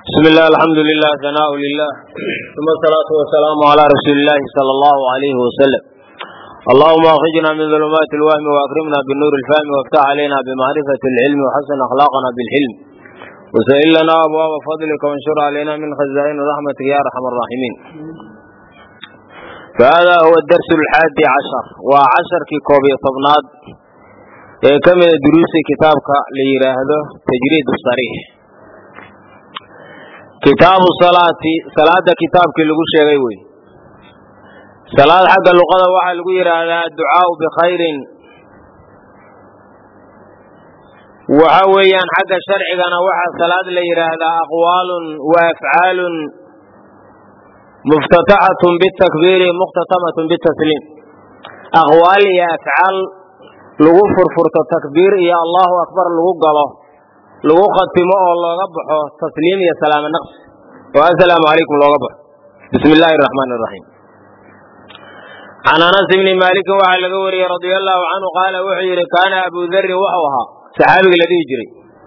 بسم الله الحمد لله ثناء لله ثم الصلاة والسلام على رسول الله صلى الله عليه وسلم. اللهم اخرجنا من ظلمات الوهم واكرمنا بالنور الفهم وافتح علينا بمعرفة العلم وحسن اخلاقنا بالحلم وسهل لنا ابواب فضلك وانشر علينا من خزائن رحمتك يا ارحم الراحمين. فهذا هو الدرس 11 وعشر في كوبي طبناد كم دروس كتابك ليراهده تجريد الصريح. كتاب الصلاة صلاة كتاب كل شيء وي صلاة حق اللغة وحا لغو يراهده الدعاء بخير وحويا حق شرعنا وحا صلاة ليراهده أقوال وأفعال مفتتحة بالتكبير مختتمة بالتسليم. أقوال يا أفعال لغو فرفرت التكبير يا الله أكبر لغو قاله لغو ختمه الله ربحه تسليم يا سلام النقص والسلام عليكم الله ربح. بسم الله الرحمن الرحيم. عن أنس بن مالك وعلى قوري رضي الله عنه قال وحير كان أبو ذر وحوها صحابي الذي يجري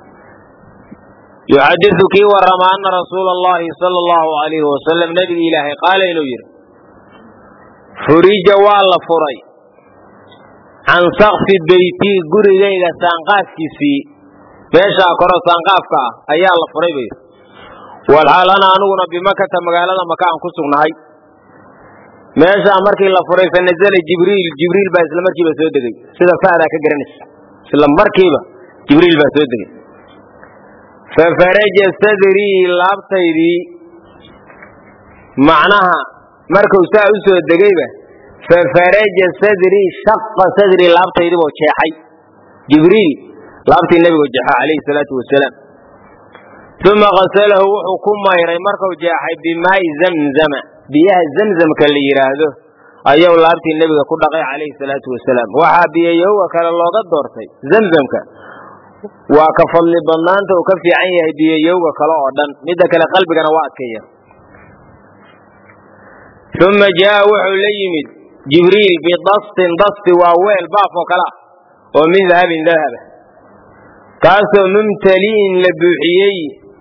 يحدثك ورمى أن رسول الله صلى الله عليه وسلم نبي إلهي قال إنوير فريج والله فري عن سقف بيتي قرية سانقاف كسي بيشا كرة سانقافك أيها الله فري بير والحال أنا أنونا بمكة مقالة مكان كسونا هاي ماشا مركي الله فري فنزل جبريل باس لمركي بسودكي سيدا فعلا كجرنس سيدا مركي جبريل بسودكي ففرج صدري لابتيدي معناها مركو ساوسو دغيبه ففرج صدري شق صدري لابتيدي بو جيحي جبريل لابتي النبي وجهه عليه الصلاه والسلام ثم غسله وحكم يري مركو جيحي بماء زمزم بيها زمزم كلي يراهدو ايو لابتي النبي ku dhaqay عليه الصلاه والسلام waxa biyeeyo kala looga doortay zamzamka waa ka fadli badnaanta oo ka fiican yahay biyayowga kale oo dhan midda kale qalbigana waa adkeeya. thumma jaa wuxuu la yimid jibriil bidastin dasti waa weel baaf oo kala oo min dahabin dahaba kaasoo mumtaliin la buuxiyey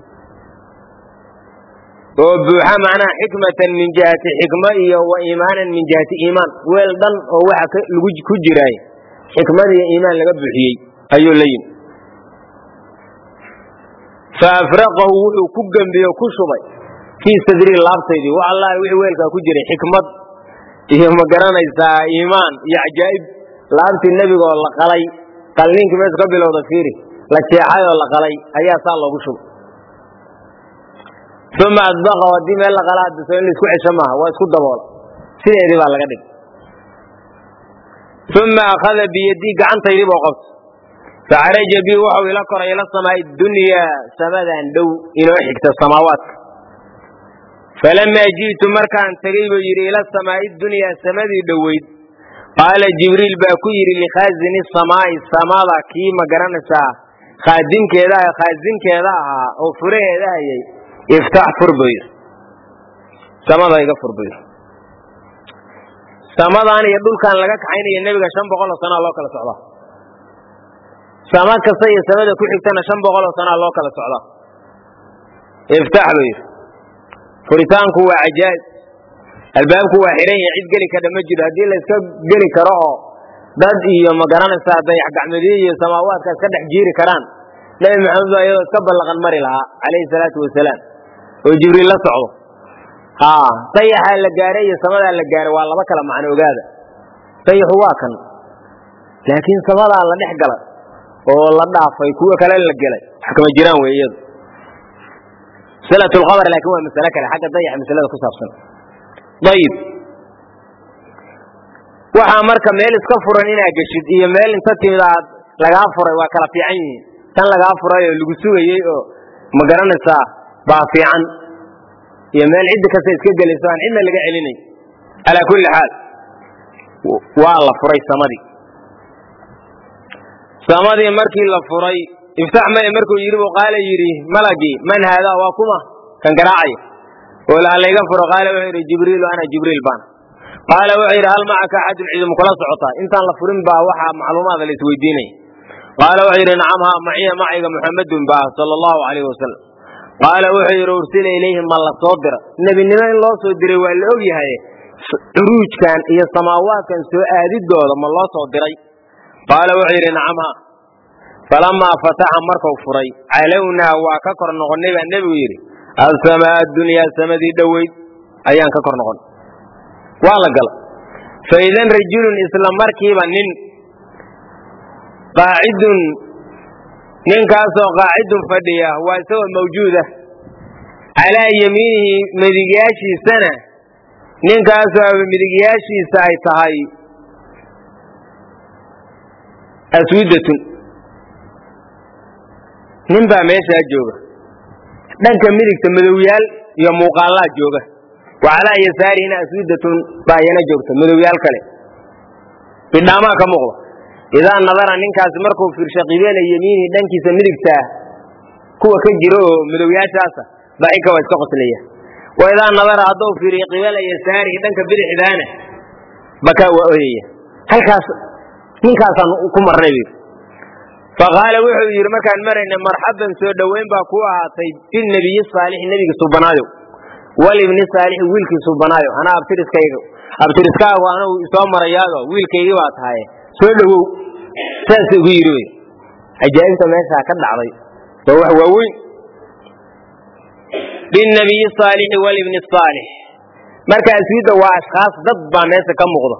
oo buuxa macnaha xikmatan min jihati xikma iyo wa iimaanan min jihati iimaan weel dhan oo waxa lagu ku jiray xikmad iyo iimaan laga buuxiyey ayuu la yimid فأفرقه وكجن بيه كشبي في صدر اللابتيدي والله ويلك كجري حكمة هي مقرنة إيمان يعجائب لابت النبي والله قلي قلين كميس قبل وضفيري لكيحاي والله قلي أيها صار الله كشب ثم أطبقه وديم يلا قلات بسوين لي سكوع شماها واسكو دبولا سيدي دي بالله قدك ثم أخذ بيدي قعن طيري وقفت فعرج بي وحو إلى كرة إلى السماء الدنيا سمدا دو إلى حكت السماوات فلما جئت مركان تريب يري إلى السماء الدنيا سمدي دويد قال جبريل باكير لخازن السماء كي مقرنسا خازن كذا أو فريه ذا افتح فربير سماء يغفر بير سماء أنا يدل كان لك عيني النبي شنب قال سنة الله كلا سعلا سما كسي سمده ku xigtana 500 sano loo kala socdo افتح بير فريتانku waa ajaayib albaabku waa xiran yahay cid gali ka dhama jiro hadii la iska gali karo dad iyo magaranaysa dayax gacmeedii iyo samaawaadka ka dhex jiiri karaan nabi maxamed ayuu iska balaqan mari lahaa alayhi salaatu wasalaam oo jibriil la socdo dayaxa la gaaray iyo samada la gaaray waa laba kala macno ogaada dayaxu waa kan laakiin samada la dhex galay oo la dhaafay kuwa kale la galay xakama jiraan weeyadu salatul khabar laakiin waa mas'ala kale xagga dayax mas'alada ku saabsan dayib waxa marka meel iska furan inaa gashid iyo meel inta timaad laga furay waa kala fiican yihiin tan laga furay oo lagu sugayay oo ma garanaysaa baa fiican iyo meel cid kasta iska galayso aan cidna laga celinay ala kulli xaal waa la furay samadii سامدي مركي لفري افتح ما مركو يري وقال يري ملقي من هذا وكما كان قراعي ولا لا يغفر قال وحير جبريل وانا جبريل بان قال وحير هل معك احد العلم خلاص عطا انت لفرين با وحا معلومات اللي تويديني قال وحير نعم معي محمد با صلى الله عليه وسلم qaala wuxuu yidhi ursila ilayhim ma la soo dira nebinimo in loo soo diray waa la og yahay curuujkan iyo samaawaadkan soo aadidooda ma loo soo diray qaala wuxuu yidhi nacam ha falamaa fataxa markuu furay calownaa waa ka kor noqonnay baa nebigu yidhi alsamaa addunyaa samadii dhoweyd ayaan ka kor noqon waa la gala faidan rajulun isla markiiba nin qaacidun ninkaasoo qaacidun fadhiya waa isagoo mawjuuda calaa yamiinihi midigyaashiisana ninkaasoo midigyaashiisa ay tahay aswidatun nin baa meeshaa jooga dhanka midigta madowyaal iyo muuqaallaa jooga wa calaa yasaarihina aswidatun baa iyana joogta madowyaal kale bidhaamaa ka muuqda idaa nadara ninkaasi markuu fiirsha qibala yamiinihi dhankiisa midigtaa kuwa ka jira oo madowyaashaasa daxika waa iska qoslaya wa idaa nadara hadduu fiiriyo qibala yasaarihi dhanka bidixdaana bakaa waa oyaya halkaas ninkaasaan ku marnay bu faqaala wuxuu yidhi markaan marayna marxaban soo dhoweyn baa ku ahaatay bilnebiyi saalixi nebiga subanaayo walibni saalixi wiilkii subanaayo anaa abtiriskaagu anagu isoo marayaado wiilkaygii baa tahay soo dhowow saas ugu yidhi wey cajaa'ibta meeshaa ka dhacday waa wax waaweyn bilnebiyi saalixi walibni saalix marka aswidda waa ashkhaas dad baa meesha ka muuqda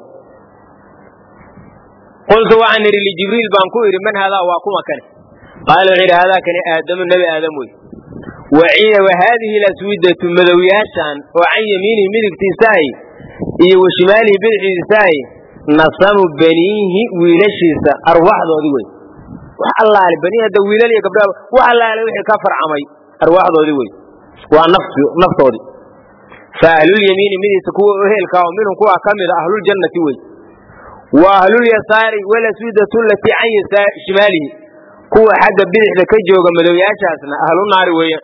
qultu waxaan idhi lijibriil baan ku idhi man haadaa waa kuma kane qaala wuxuu yidhi haadaa kani aadamu nebi aadam wey wa haadihi laswidatu madowyaashan oo can yamiinihi midigtiisaahi iyo wa shimaalihi bidixdiisaahi nasamu baniihi wiilashiisa arwaaxdoodii wey wax allaale banii hadda wiilal iyo gabdhaha wax allaale wixii ka farcamay arwaaxdoodii wey waa naftoodii fa ahlulyamiini midigta kuwa ehelka oo minhum kuwa ka mida ahluljannati wey wa ahlulyasaari walaswidatu latii can shimaalihi kuwa xagga bidixda ka jooga madowyaashaasna ahlu naari weeyaan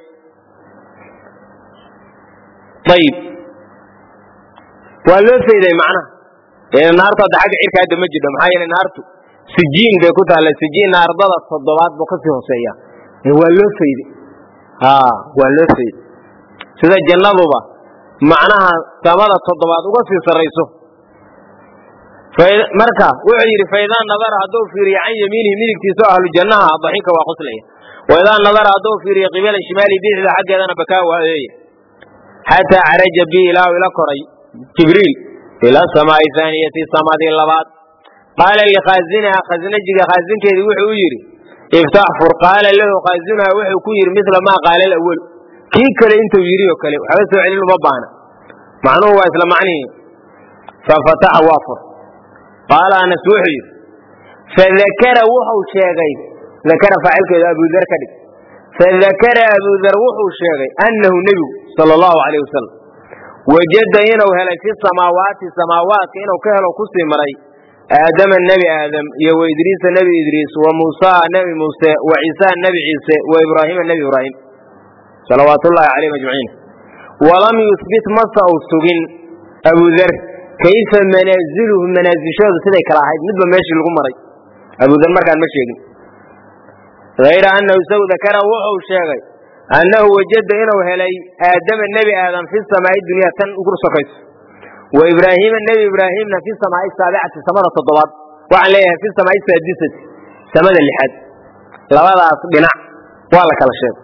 ayib waa loo fayday macnaha naartu hadda xagga cirka hadda ma jidho maxaa yeele naartu sijiin bay ku taalla sijiin naardada 7 buu kasii hooseeya waa loo fayday waa loo fayday sida jannaduba macnaha samada 7 uga sii sarrayso marka wuxuu yidhi faidaa nadara hadduu fiiriyo can yamiinihi midigtiisa oo ahlu jannaha daxika waa qoslaya waidaa nadara hadduu fiiriyo qibala shimaalihi bidixda xaggeedana bakaa waa oyeeya xataa caraja bi ilaa ila koray jibriil ila samaa'i aaniyati samadii labaad qaala likhaazinaha khasnajiga khaazinkeedii wuxuu u yidhi iftax fur qaala lahu khaazinuha wuxuu ku yidhi midla maa qaala alawal kii kale intuu yidhi oo kale waxba soo celin uma baana macnuhu waa isla macnihii fafataxa waa fur qaala anas wuxuu yidhi fadakara wuxuu sheegay dakara faacilkeedu abudar ka dhig fadakara abudar wuxuu sheegay annahu nebigu sala allahu calayh wasalam wajada inuu helay fi samaawaati samaawaadka inuu ka helo kusii maray aadama nebi aadam iyo wa idriisa nebi idriis wa muusaa nebi muuse wa ciisaa nebi ciise wa ibraahiima nebi ibraahim salawaatullaahi calayhim ajmaciin walam yusbit masa uu sugin abudar kayfa manaaziluhu manaasishooda siday kala ahayd midba meeshii lagu maray abudar markaan ma sheegin hayra annahu isagu dakara wuxuu sheegay annahu wajada inuu helay aadama nebi aadam fi samaa'i dunya tan ugu sokayso wa ibraahiima nebi ibraahimna fi samaa'i saabicati samada 7 waxaan leeyahay fi samaa'i saadisati samada 6 labadaas dhinac waa la kala sheegay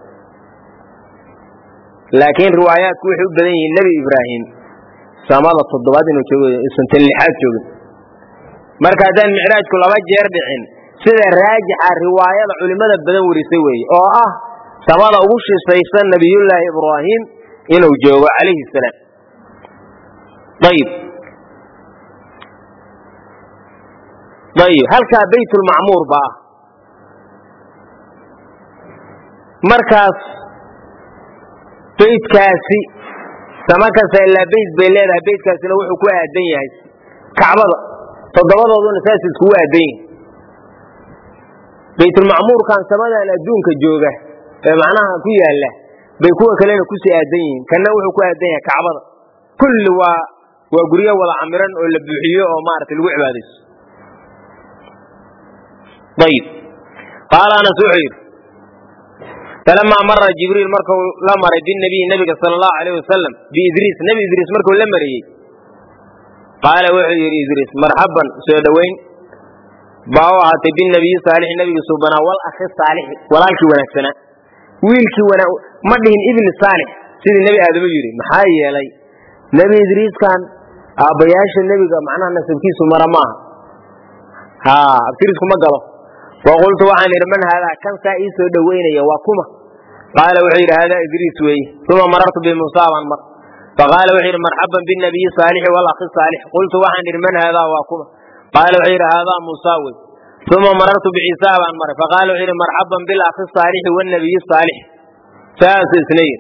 laakiin riwaayaadku waxay u badan yihiin nebi ibraahim samada 7 inuu joogo isan tan 6 joogin marka haddaan micraajku 2 jeer dhicin sida raajixa riwaayada culimada badan warisay weeye oo ah samada ugu shisaysan nabiyullaahi ibraahim inuu joogo calayhi salaam ayib halkaa baytulmacmuur baa markaas beydkaasi sama kasta ilaa beyd bay leedahay beydkaasina wuxuu ku aadan yahay kacbada 7dooduna saas iskugu aadan yihin baytulmacmuurkan samadan adduunka jooga ee macnaha ku yaala bay kuwa kalena ku sii aadan yihiin kana wuxuu ku aadan yahay kacbada kulli waa guryo wada camiran oo la buuxiyo oo maartay lagu cibaadaysto ayib qaala anas wuxuu yidhi فلما مر جبريل مركو لمر بالنبي صلى الله عليه وسلم بإدريس نبي إدريس مركو لمري قال وحي إدريس مرحبا سودوين باوعت بالنبي صالح النبي سبحانه والأخ الصالح ولالك ونكسنا ويلك مدهن ابن صالح سيد النبي آدم يجري محايا لي نبي إدريس كان أبياش النبي معناه نسبكيس مرماه ها أبتريسكم مقاله وقلت وعن من هذا كان سائس دوين يواكما قال وحير هذا إدريس وي ثم مررت بموسى مر فقال وحير مرحبا بالنبي صالح والأخ الصالح قلت وعن من هذا واكما قال وحير هذا موسى وي ثم مررت بعيسى مر فقال وحير مرحبا بالأخ الصالح والنبي الصالح ثلاث اثنين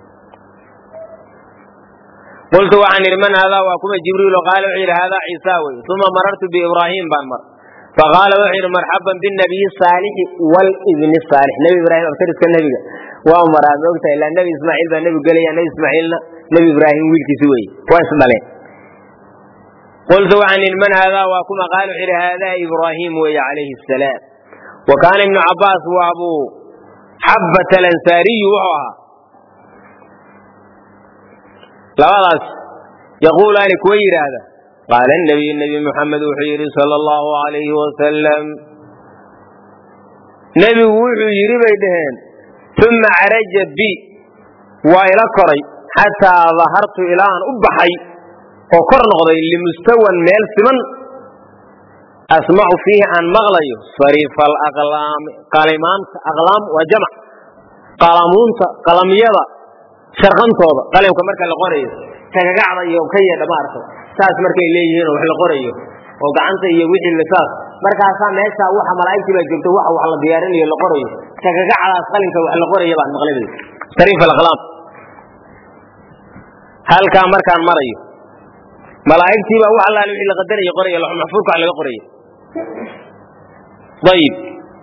قلت وعن من هذا واكما جبريل قال وحير هذا عيسى وي ثم مررت بإبراهيم مر فقال وحير مرحبا بالنبي الصالح والابن الصالح نبي إبراهيم أبترس كالنبي وأمر أموكتا إلا النبي إسماعيل بالنبي قال يا نبي إسماعيل نبي إبراهيم ويلكي سوي واسم عليه قلت وعن من هذا وكما قال وحير هذا إبراهيم وي عليه السلام وكان ابن عباس وأبو حبة الأنساري وعوها لغاس يقول أنا كوير هذا قال النبي محمد وحير صلى الله عليه وسلم نبي وحير بيدهن ثم عرج بي وإلى كري حتى ظهرت إلى أن أبحي وقرن غضي لمستوى ميل سمن أسمع فيه عن مغلي صريف الأقلام قلمان أقلام وجمع قلم يضا شرقان توضا قلم كمركا لقرية كقعد يوم كي دمارته ساس مركي ليهين وحل قرية وقعنت يوحي اللساس مركا سام ميسا وحا ملايكتي بجبته وحا ديارين يلا قرية كقعد أسقلنك وحل قرية بعد مغلبي صريف الأقلام هل كان مركا مرية ملايكتي وحا الله لوحي لقدرية قرية لحم محفوظك على قرية طيب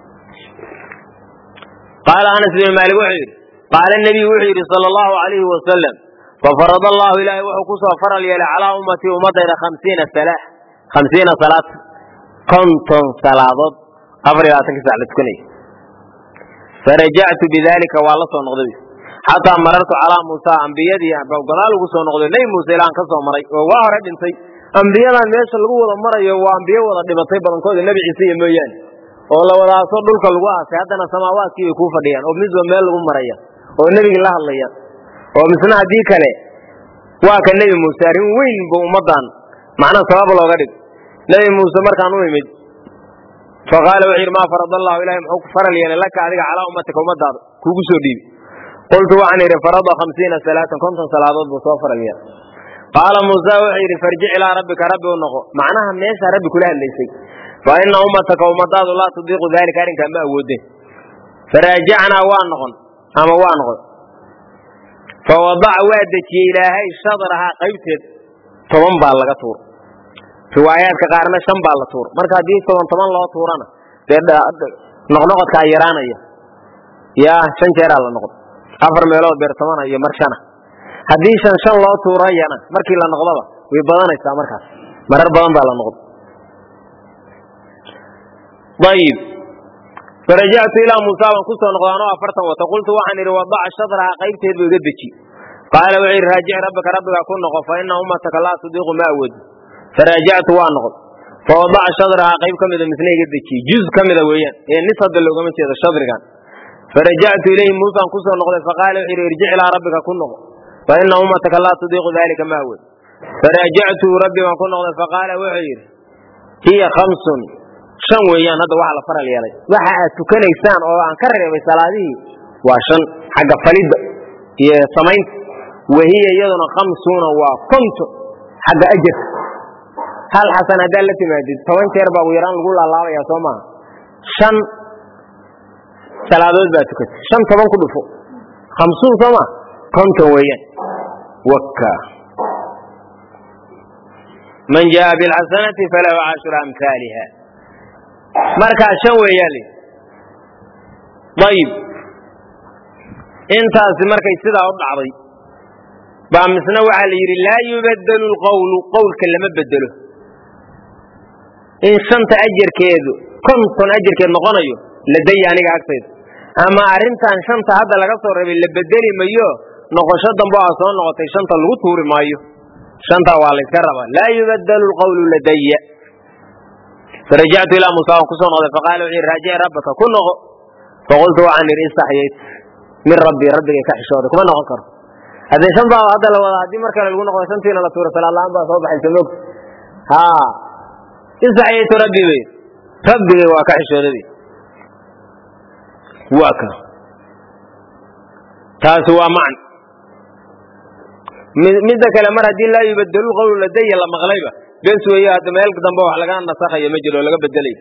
قال أنس بن مالك وحير قال النبي وحير صلى الله عليه وسلم ففرض الله إلهي وحكوسه فرل يلي على أمتي ومضينا 50 صلاة كنتم صلاة أفرياتك سعلة كني فرجعت بذلك والله صنغضي حتى مررت على موسى أنبيادي فقال له صنغضي لي موسى لان كسو مري وواه ربنتي أنبيادا ميش الغوة مري وأنبياء وضع دبطي برنكود النبي عيسى مويان والله وضع صدلك الغوة سيادنا سماوات كي يكوفا ديان وبنزو ميل مريا والنبي الله الليان ومثلنا هذه كله وكان النبي موسى وين بومضان معنا صواب الله غريب نبي موسى مركان ويمد فقال وحير ما فرض الله إليهم حق فرل يعني لك على أمتك ومضان كوكسو دي قلت وعني فرض 50 صلاة كنتم صلاة بصوفر اليوم قال موسى وحير فرجع إلى ربك ربي ونقو معناها ميسا ربي كلها اللي يسي فإن أمتك ومضان لا تضيق ذلك أنك ما أوده فراجعنا وانغن أما وانغن فوضع وادك إلهي شطرها قيبتد طبعا بالغتور روايات كقارنا شن بالغتور مركا دي طبعا الله تورنا نقنقط كايرانا يا شن جيرا لا نقد افر ميلود بيرتمانا يا مرشانا hadii shan loo tuurayana markii la noqdaba way badanaysaa markaas marar badan baa la noqdo طيب فرجعت الى موسى وكنت نقضانو افرتن وتقولت وعن وضع شطرها قيبتي بيدجي قال وعير راجع ربك كن نقف فان امتك لا تضيق ما اود فرجعت وانقض فوضع شطرها قيب كميده مثني يدجي جزء كميده ويان نصد لوغما جيده شطر كان فرجعت اليه موسى كنت نقض فقال وعير ارجع الى ربك كن نقض فان امتك لا تضيق ذلك ما اود فرجعت ربي وكن نقض فقال وعير هي 5 shan weeyaan hada waxa la faral yeelay waxa aad tukanaysaan oo aan ka reebay salaadii waa shan xagga falida iyo samayn wahiya iyaduna 50 waa kunto xagga ajir hal xasan hada la timaadid 10 jeer baa yaraan lagu laalaabaya Soomaa shan salaadood baa tukatay shan 10 ku dhufo 50 Soomaa kunto weeyaan wakka man jaa bil hasanati falahu 10 amsalha marka shan weeyali طيب intaas markay sida u dhacday ba misna waxa la yiri la yubaddalu alqawlu qawlka lama bedelo in shanta ajirkeedu konton ajirkeed noqonayo laday aniga agteed ama arrintan shanta hadda laga soo reebay la bedeli mayo noqosho dambe oo soo noqotay shanta lagu tuuri maayo shanta waa la iska rabaa laa yubaddalu alqawlu ladayya فرجعت إلى موسى وكسون هذا فقال وعي راجع ربك كن نغو فقلت وعن استحييت من ربي كحشورك ما نغكر هذا شنطة هذا لو هذه مركز يقول نغو سنتين على سورة الله أنبا صوبح يسموك ها استحييت ربي وكحشورك واكا تاسوا معا من ذاك الأمر دين لا يبدل القول لدي لما غليبه بس ويا هذا ما يلقى ذنبه على كان نصح يمجل ولا بدلي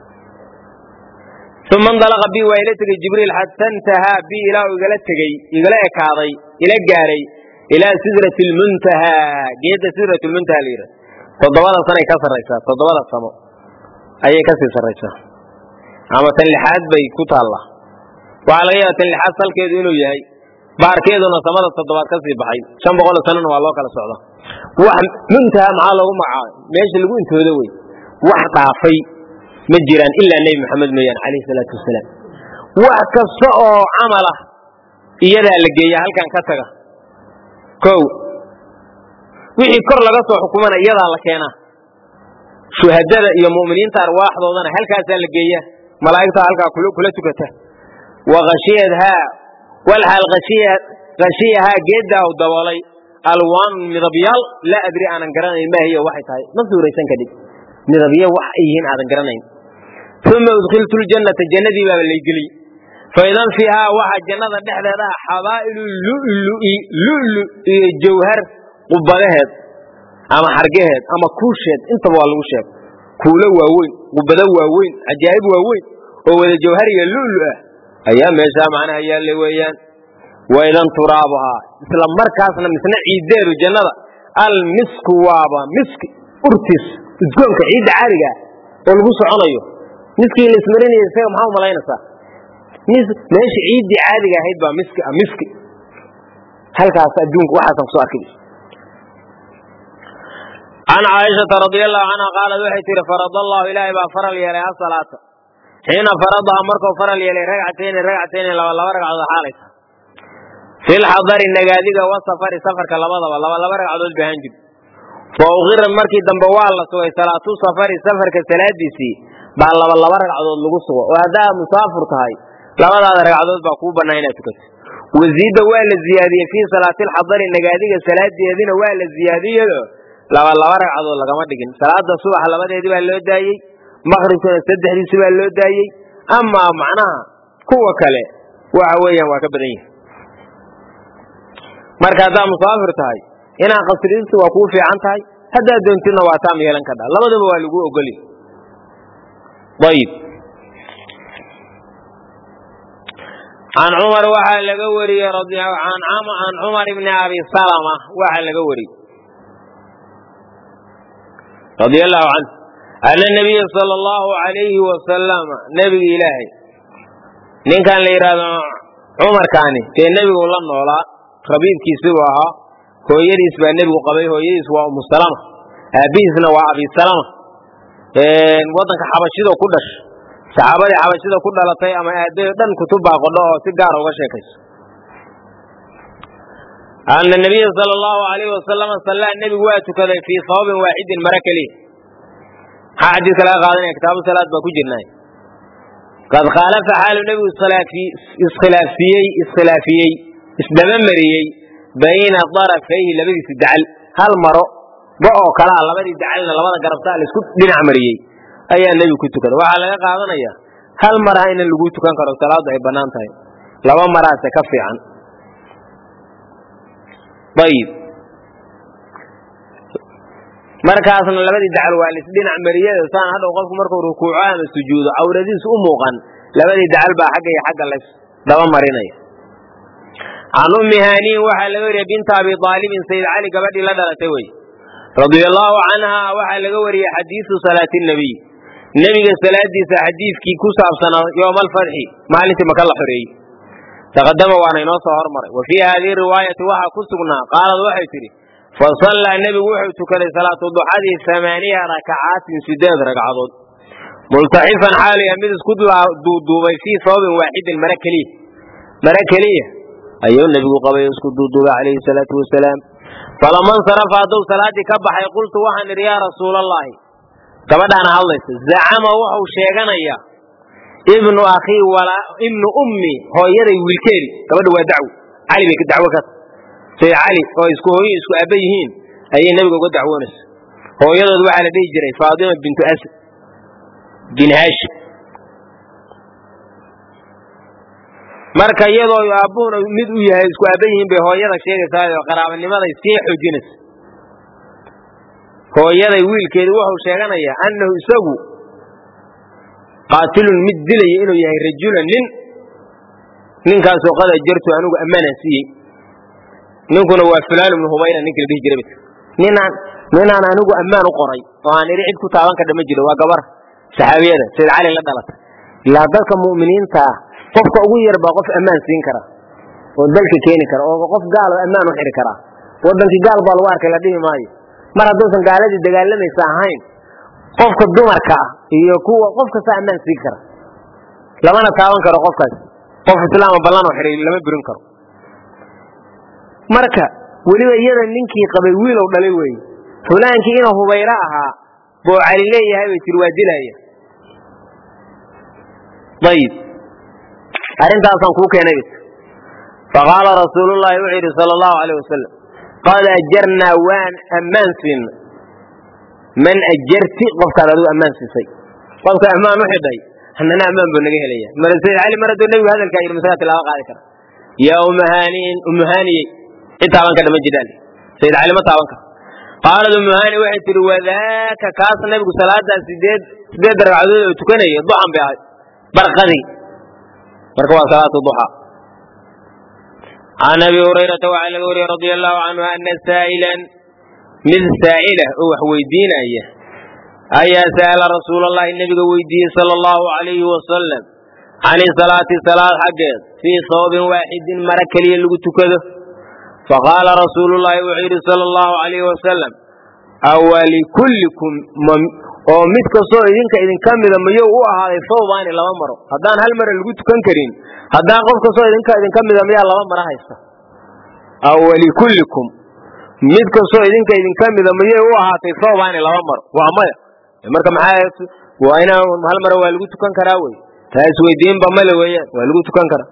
ثم انطلق بي وإلتك جبريل حتى انتهى بي إلى وقالتك إلى كاضي إلى جاري إلى سدرة المنتهى جيد سدرة المنتهى ليرة تضوال الصنع كسر رئيسا تضوال الصمو أي كسر رئيسا أما تنلحاد بيكوت الله وعلى غير تنلحاد صل كيدينو يهي بار كيدونا صمد التضوال كسر بحي شان بقول سنن والله كلا سعوده منتهى مع الله ومعه ماشي اللي قلت هذا وين واحد عفي مجيران إلا النبي محمد ميان عليه الصلاة والسلام وكسأ عمله إيدا اللي هل كان كتغه كو وحي كر لقصوا حكومنا إيدا لكينا شهداء يا مؤمنين تارواح ضوضنا هل كان اللي ملائكة هل كان كله تكته وغشيتها والحال غشيها جدا ودوالي الوان مذبيال لا أدري أنا قرنين ما هي واحد هاي نصور يسن كذب مذبيال وحيين أنا قرنين ثم أدخلت الجنة الجنة باب اللي يجلي فإذا فيها واحد جنة نحن حضائل لؤلؤ جوهر قبلهد أما حرقهد أما كوشهد أنت والوشهد كوله وين قبله وين عجائب وين هو الجوهر اللؤلؤ أيام يسا معنا هي اللي ويان وإذا ترابها مثل مركزنا مثل عيدير الجنة المسك وابا مسك أرتس تقولك عيد عارقة والبوس عنيه مسك اللي اسمرين يسير محاوم الله ينسى ماشي عيد عارقة هيدبا مسك هل كاس أدونك واحد سؤال كده عن عائشة رضي الله عنها قال وحيتي فرض الله إلهي بفرل يليها الصلاة حين فرضها مركو فرل يلي ركعتين لو ركعة حالك في الحضر النجادية والسفر سفر كلامه ولا برا عدل بهنجب فوغير المركي دنبوال سوى صلاة سفر سفر كسلادسي بالله والله برا عدل لقصه وهذا مسافر تاي لا برا عدل بقوبة نينة تكت وزيد وال الزيادية في صلاة الحضر النجادية سلادي هذين وال الزيادية لا والله برا عدل لقمة دقن صلاة الصبح على بدء دي بالله داي مغرب كنا سدح دي سوى الله داي أما معناها قوة كله وعويا وكبدين marka hada musaafir tahay ina qasriistu waa ku fiican tahay hada doontina waa taam yeelan kada labadaba waa lagu ogoli عن عمر وحا لغا وري رضي الله عن عمر بن ابي سلمة وحا لغا وري رضي الله عنه أن النبي صلى الله عليه وسلم نبي إلهي نين كان ليراد عمر كاني كي النبي والله نولا ربيب كيسوها هو يريس بالنبي وقبيه هو يريس وأم سلمة أبيسنا وأبي سلمة وضنك حبشيده كلش صحابة حبشيده كلها لطي أما دن كتبها قلوه سيجار وغشيكش أن النبي صلى الله عليه وسلم صلى النبي واتكذا في صواب واحد مركلي حديث لا قادنا كتاب الصلاة بكجرنا قد خالف حال النبي الصلاة في اسخلافيي اسدممريي بين طرفيه لبدي سدعل هل مرو بقى كلا لبدي دعلنا لبدا غربتا اسكو دينا مريي ايا النبي كنت كذا وعلى قادنيا هل مره ان لو تكان كرو صلاة اي بنان تاي لبا مره تكفي عن طيب markaasna labadii dacal waa la isdhinac mariyay saan hada qofku markuu rukuuco ama sujuudo awradiis u muuqan labadii dacal baa xagga iyo xagga la daba marinay aan ummi hani waxa laga wariyay binta abi talib sayyid ali gabadhii la dhalatay way radiyallahu anha waxa laga wariyay xadiisu salaatin nabi nabiga salaadiisa xadiiskii ku saabsanaa yawmal fadhi maalintii marka la xoreeyay taqaddama waana inoo soo hormaray wa fi hadhihi riwaayati waxa ku sugnaa qaalad waxay tiri فصلى النبي وحده كذا صلاة الضحى 8 ركعات 6 ركعات multaxifan xaaliya mid isku duuduubay fii sababin waaxidin mara keliya ayuu nebigu qabay isku duuduubay calayhi salaatu wasalaam. falama insarafa hadduu salaadii ka baxay qultu waxaan idhi yaa rasuulallaahi, gabadhaana hadlaysa, zacama wuxuu sheeganayaa ibnu akhii ibnu ummi hooyaday wiilkeedi, gabadha waa dacwo cali bay ka dacwo ka say cali oo isku hooyo isku aabba yihiin ayay nebiga uga dacwoonaysa. hooyadood waxaa la dhihi jiray Faadima bintu Asad bin Hashim. marka iyadoo aabuhuna mid u yahay isku aabba yihiin bay hooyada sheegaysaa oo qaraabanimaday sii xoojinaysa. hooyaday wiilkeedi wuxuu sheeganayaa annahu isagu qaatilun mid dilaya inuu yahay rajulan ninkaasoo qad ajartu anigu ammaanaan siiyey. ninkuna waa fulaan ibnu hubayra ninkii la dhihi jiray ninaan anigu ammaan u qoray oo aan idhi cid ku taaban kadha ma jiro. waa gabar saxaabiyada sayd cali la dhalata. ilaa dadka mu'miniinta ah qofka ugu yar baa qof ammaan siin kara oo dalka keeni kara oo qof gaal oo ammaan u xiri kara. wadankii gaal baa lagu arkay la dhihi maayo mar hadduusan gaaladii dagaalamaysa ahayn. qofka dumarka ah iyo kuwa qof kasta ammaan siin kara, lamana taaban karo qofkaas. qof islaama ballan oo xiray lama burin karo. marka weliba iyada ninkii qabay wiil oo dhalay weeye. fulaankii inuu hubayra ahaa buu cali leeyahay bay tiri waa dilaya. ayib arrintaasaan kuu keenay. faqaala rasuulullaahi wuxuu yidhi sala allahu calayh wasalam qad ajarnaa waan ammaan siinay man ajarti qofkaad adigu ammaan siisay. qofka ammaan u xidhay annana ammaan buu naga helaya. mar sayd cali mar hadduu nebigu hadalkaa yidhi masagaa tilaabo qaadi kara. yaa umuhaaniyey cid taaban kadha ma jiraan. sayd cali ma taaban karo. qaalad umuhaani waxay tihi wadaaka kaas nabigu salaadaa sideed ragcadood oo tukanaya duxan bay ahayd barqadii. marka waa salaatu duxa. can abi hurayrata waxaa laga wariyey radia allahu canhu ana saa'ilan mid saa'ila oo wax weydiinaya ayaa sa'ala rasuulallahi nabiga weydiiyey sala allahu calayhi wasalam can salaati salaad xaggeed fii sababin waaxidin mara keliya lagu tukado. faqaala rasuulullahi wuxuu yidhi sala allahu calayhi wasalam awalikullikum oo mid kastoo idinka mida miyuu u ahaaday sawbaani laba maro. haddaan hal mara lagu tukan karin, haddaan qof kastoo idinka mida miyaa laba maro haysta. awalikullikum mid kastoo idinka mida miyay u ahaatay sawbaani laba maro. waa maya. marka maxaa waa inaan hal maro waa lagu tukan karaa wey. taas weydiinba male weeyaan. waa lagu tukan karaa.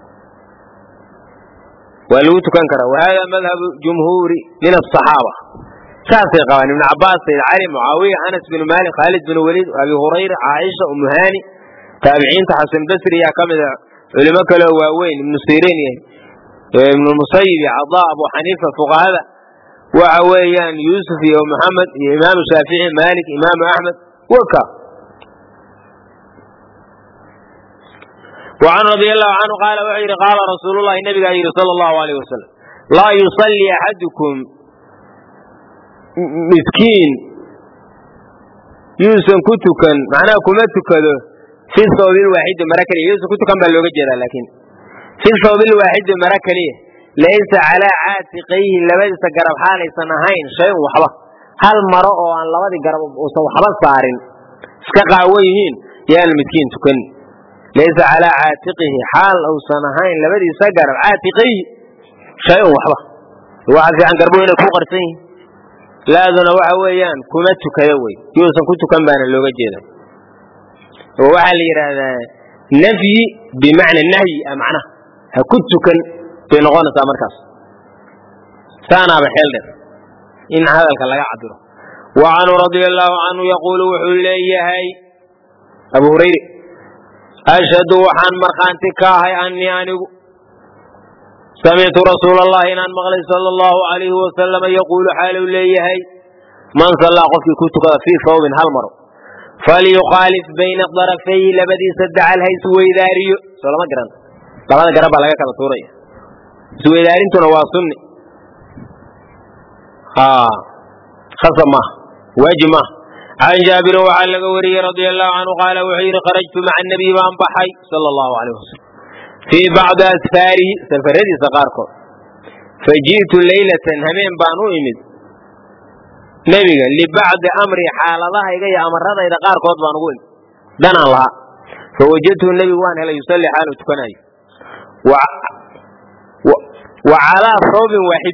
wahada madhabu jumhuuri min asaxaaba. saasay qabaan ibn cabaas, sayd cali, mucaawiya, anas bin maalik, khaalid bin waliid, abi hurayra, caaisha, umuhaani, taabiciinta xasan basri yaa ka mid a, culimo kaleo waaweyn ibnu siriin ibnu musayib iyo cadaa, abu xaniifa, fuqahada waxa weeyaan yuusuf iyo maxamed iyo imaamu shaafici, maalik, imaamu axmed waka. وعن رضي الله عنه قال وحير قال رسول الله النبي صلى الله عليه وسلم لا يصلي أحدكم مسكين يوسف كتكن معناه كمتك في الصوب الواحد مركلي. يوسف كتكن باللوجة لكن في الصوب الواحد مركلي ليس على عاتقيه لبس جرب حالي سنهين شيء وحبه. هل مرأة عن لبس جرب وحبه صارين سكقاويين يا المسكين تكن ليس على عاتقه حال أو سنهين لبدي سجر عاتقه شيء وحبه. واحد عن قربه إلى فوق رسين لا ذن وحويان كمت كيوي يوسف كنت كم بين اللغة جدا. وعلى هذا نفي بمعنى النهي معناه كنت كن بين غانة مركز ثانا بحلر إن هذا الكلام يعذره. وعنه رضي الله عنه يقول وحولي هاي أبو هريرة أشهد وحان مرخانتك هاي أني سمعت رسول الله إن مغلي صلى الله عليه وسلم يقول حال لي هاي من صلى قفك كتك في ثوب هالمر فليخالف بين الطرفين لبدي سد على هاي سويداري صلى الله عليه وسلم طبعا قرب على كذا طورية سويداري تنواصلني خصمه وجمه. عن جابر وعلى قوري رضي الله عنه قال وحين خرجت مع النبي وانبحي صلى الله عليه وسلم في بعض أسفاره سفردي سقاركم فجئت ليلة همين بانو إمد نبي لبعض أمري حال الله إيجاي أمر هذا إذا قاركم بانقول دنا الله فوجدته النبي وان هلا يصلي حاله تكناي وعلى ثوب واحد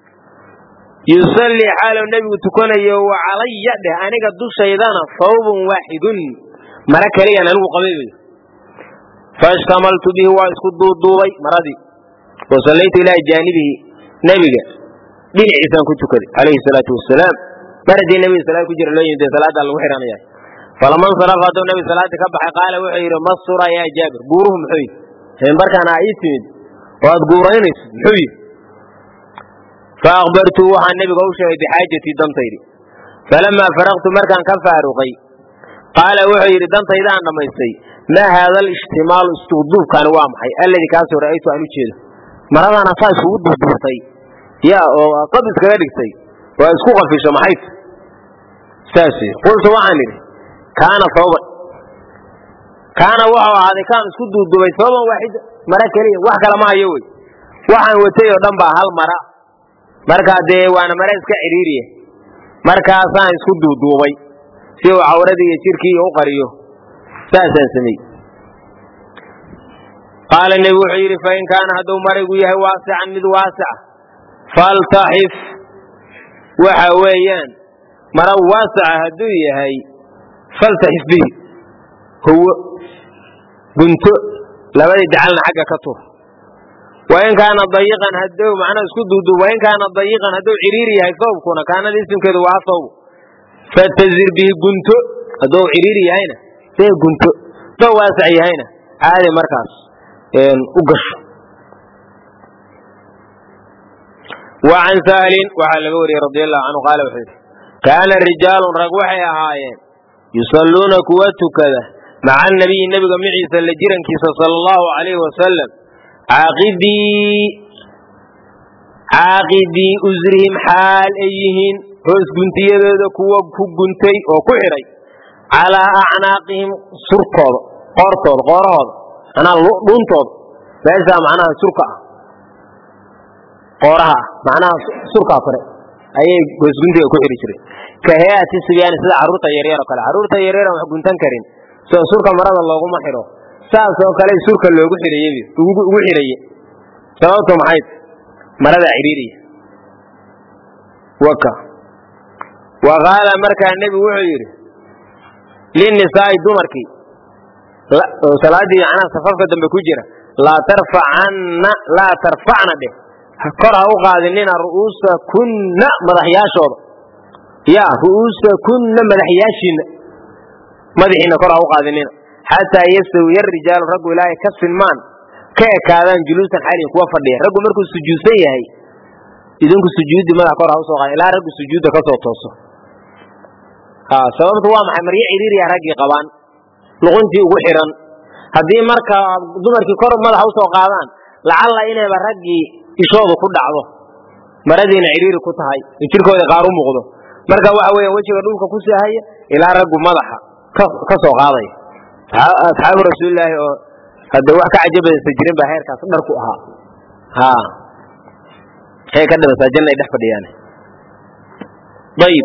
يصلي حاله النبي تكناي وعلي يده أنا قد شيطان ثوب واحد مرك لي أنا لو قبيل فاشتملت به واسكت الضوبي مرضي وصليت إلى جانبه نبي دين عيسى كنت كذي عليه الصلاة والسلام مرد النبي صلى الله عليه وسلم يدي صلاة الوحران يا فلما انصرف النبي صلى الله عليه وسلم قال وحير مصر يا جابر بورهم حي هم بركان عيسى وأذكرين حي فأخبرته عن النبي قوشه بحاجتي دمتيري فلما فرغت مركان كفاروقي قال وحير دمتيري أنا ما يستي ما هذا الاجتمال استغضوب كان وامحي الذي كاسو رأيته أن يشيله مرضى أنا فاس وضوه بطي يا قبض كذلك سي واسكوغا في شمحيت ساسي قلت وعني كان صوبا كان وحو هذا كان سكدو الدبي صوبا واحد مرا كليه وحكا لما يوي وحن وتيو دنبا هل مرا مركا دي وانا مرا اسكا عريريه مركا سان سكدو الدبي سيو عوردي يشيركي وقريو ساسا سمي قال النبي وحيري فإن كان هدو مرق يهي واسعا مذ واسع فالتحف وحويان مرق واسع هدو يهي فالتحف به هو قنت لبدي جعلنا حقا كتور وإن كان ضيقا هدو معنا اسكدو وإن كان ضيقا هدو عريري هاي صوب كنا كان الاسم كذو واسو فالتزر به قنت هدو عريري هاينا سيه قنت دو واسع هاينا هذا مركز أقش وعن سهل وعلى الغوري رضي الله عنه قال وحيد كان الرجال رقوحي هايين يصلون كواتو كذا مع النبي قمعي سلجيرا كيسا صلى الله عليه وسلم عاقدي أزرهم حال أيهن هوس قنتي يدو كوا قنتي وكحري على أعناقهم سرقا قرطا أنا لونتود ليس معناها سرقة قورها معناها سرقة فرق أي جزء كحري شري كهيئة السبيان سلا عروضة يريرة كلا عروضة يريرة وحقنتن كرين سو سرقة مرض الله قم حرو سو كلا سرقة اللي كحري يبي وحري سوته معيد مرض عريري وكا وقال مركا النبي وحيري للنساء دمركي لا صلاتي أنا صففك دم بكجرة لا ترفعنا به كره وقاعدين رؤوس كنا مدحياشود يا رؤوس كنا مدحياشين مدحينا كره وقاعدين حتى يستوي الرجال رجل لا يكف المان كان جلوسا حالي كوا فدي رجل مركو سجودي هي إذن كسجود ما كره وسوق لا رجل سجود كسو توسو سبب هو محمري عريري يا رجل قبان لغنتي وحرا هذه مركا دمركي كور مدح وسو قادان لعل inay baragi ishoodu ku dhacdo maradina ciriiri ku tahay jirkooda qaar u muuqdo marka waxa weeye wajiga dhulka ku saahay ila ragu madaxa ka soo qaaday asxaabu rasuullaahi oo hada wax ka cajabaysa jirin ba heerkaas dhar ku ahaa hay ka dhawaa jannada dhex fadhiyaan dayib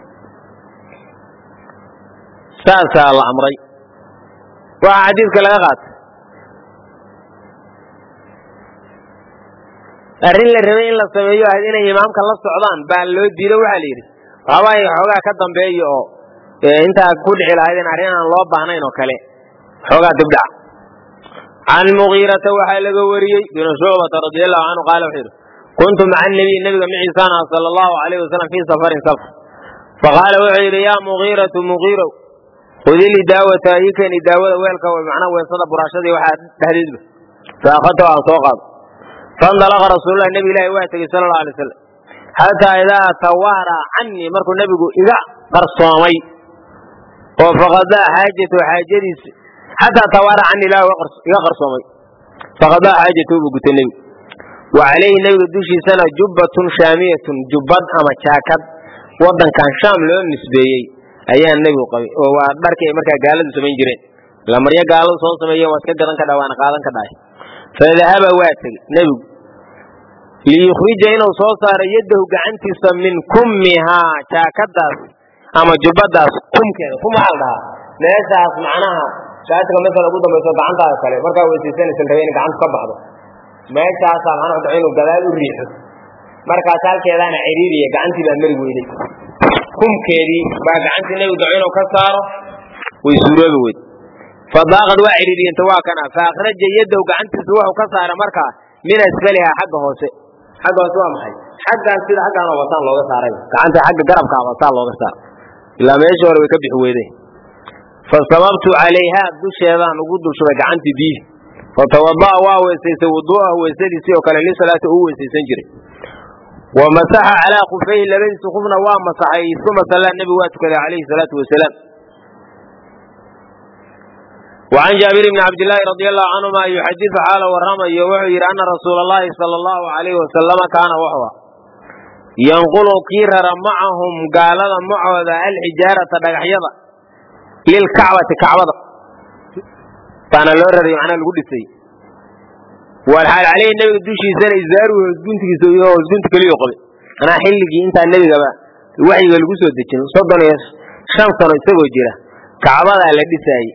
saasa la amray وحديث كلا قات أرين الرمين لا سميو هذين إمام كلا السعودان باللود ديرو وحلير هواي حوجا كدم بيجو أنت كل على هذين أرين الله بعنين وكله حوجا تبدأ عن المغيرة وحال جوري بن شعبة رضي الله عنه قال وحير كنت مع النبي معي سنة صلى الله عليه وسلم في سفر فقال وحير يا مغيرة خذي لي دعوة يكني دعوة ويلك ومعناه ويصدق براشدي واحد تهديد به فأخذته عن سوقه فانطلق رسول الله النبي لا يواتي صلى الله عليه وسلم حتى إذا توارى عني مركو النبي إذا قرصامي وفقدا حاجته حاجتي حتى توارى عني لا قرصامي فقدا حاجته بقت النبي وعليه النبي دوشي سنة جبة شامية جبة أما شاكت وضن كان شام له نسبيي أيها النبي قوي وبركة مركة قالوا سمين جرين لما رجع قالوا صوت سمين واسكت كذا كذا وانا قاعد كذا فذهب واتي نبي ليخرج هنا وصوت صار يده قعنتي من كمها شاكداس أما جبداس كم كذا كم هذا meeshaas macnaha shaatiga mesela ugu dambayso gacantaada kale markaa weysaysanaysan rabay in gacanta ka baxdo meeshaasaa macnaha dhaco inuu gadaal u riixo markaas halkeedaana ciriiriya gacantii baa mari weyday kumkeedii baa gacantii nebigu dhaco inuu ka saaro way suuroobi weyd fadaaqad waa ciriiriyenta waa kana faakhraja yadow gacantiisa wuxuu ka saara markaa min asfalihaa xagga hoose waa maxay xaggaan sida xaggaan oo wasaan looga saaray gacanta xagga garabka wasaan looga saar ilaa meeshii hore way ka bixi weydeen fasababtu calayhaa dusheedaan ugu dulshubay gacantii biyi fatawada'a waa weysaystay wuduu'ahu weysadiisii oo kale lisalaati uu weysaysan jiray wamasaxa calaa khufayhi labadiisa khufna waa masaxay uma sallaa nebigu waa tukaday calayhi salaatu wasalaam وعن جابر بن عبد الله رضي الله عنهما يحدث حاله ورمى وحير أن رسول الله صلى الله عليه وسلم كان وحوى ينقل كيرر معهم قال معوذ الحجارة دغحيضة للكعبة كعبة كان لورر معنا القدسي والحال عليه النبي دوشي سنة إزاره وزقنتك سويه وزقنتك ليه قبل أنا حلقي أنت النبي قبل الوحي والقسوة ديكين صدنا شمسنا يسوي جيرة كعبة على الدساي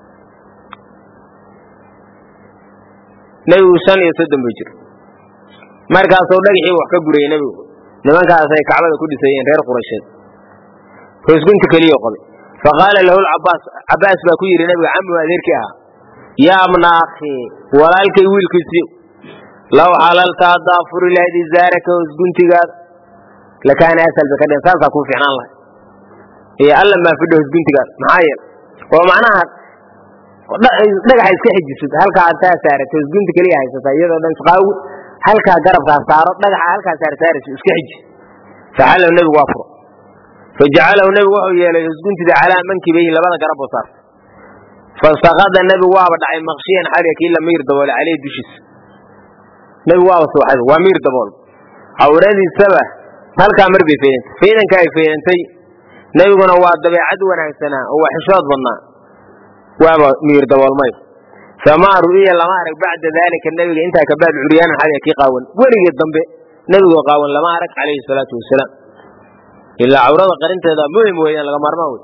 nabigu 5 bujir markaas oo dhagixii wax ka guray nabigu nimankaas ay kacbada ku dhisayeen reer quraysheed hoosgunta kaliya qoday faqala lahu al-abbas ba ku yiri nabiga ammu adeerkii ah ya amna akhi walaalkay wiilkiisi law halalta daafur iladi zaraka hoosguntiga lakana asal baka dhansaasa ku fiicnaan lahay ee alla ma fido hoosguntiga maxay oo macnaha dhagax iska xijisid halka aad saartay isgunta kaliya haysata iyadoo dhan shaqaaw halka garabka saaro dhagaxa halka saartay iska xiji faxala nabi waafur fajacalahu nabi wuxuu yeelay isguntida calaa mankibayhi labada garab oo saar fasaqada nabi waaba dhacay maqshiyan xariki la miir dabool calay dushis nabi waaba soo xad waa miir dabool awradii saba halka marbay feedanka ay feedantay nabiguna waa dabeecad wanaagsanaa oo xishood badnaa وابا مير دولمي فما رؤية لما أرك بعد ذلك النبي انت كباب عريان حالي كي قاون ولي الضنبي نبي قاون لما أرك عليه الصلاة والسلام إلا عورض قرنت هذا مهم وهي لغمار موت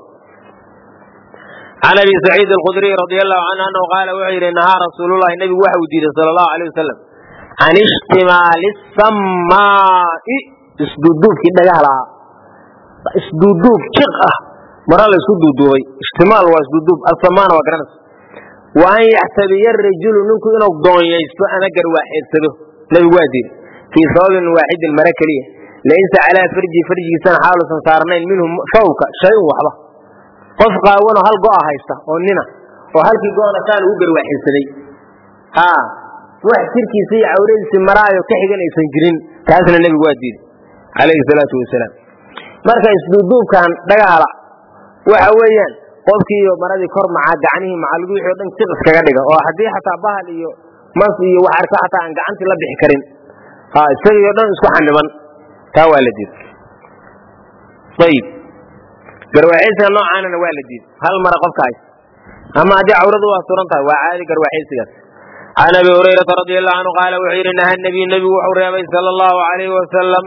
عن أبي سعيد الخدري رضي الله عنه أنه قال وعير نهى رسول الله النبي وحوجي صلى الله عليه وسلم عن اشتمال السماء اسدودوف كده يهلا اسدودوف شقة مرة السدودوف اشتمال واسدودوف السمان وقرنس وأن يحتبي الرجل ننكو إنه ضون يجتو أنا قر واحد سبه نبي وادي في صواب واحد المركلية ليس على فرجي سنة حاولة صارنين منهم فوق شيء وحبه قف قاونه هل قاها هيسته وننا وهل في قانا كان وقر واحد سبي واحد تركي سيء عوريد سمراء وكحيقا يسنجرين كاسنا النبي وادي عليه الصلاة والسلام مركا يسدودوف كان دقالا وحويا qofkii maradii kor maca gacanihi maca lagu wixii dhan si iskaga dhiga oo hadii xataa bahal iyo mas iyo wax arka xataa aan gacantii la bixi karin isagoo dhan isku xaniban taa waa la diiday tayib garwaayisa noocaana waa la diiday hal mara qofkaas ama hadii awradu waa surantahay waa caadi garwaayisigaas ana abi hurayra radiyallahu anhu qala wa irina nabi wuxuu reebay sallallahu alayhi wa sallam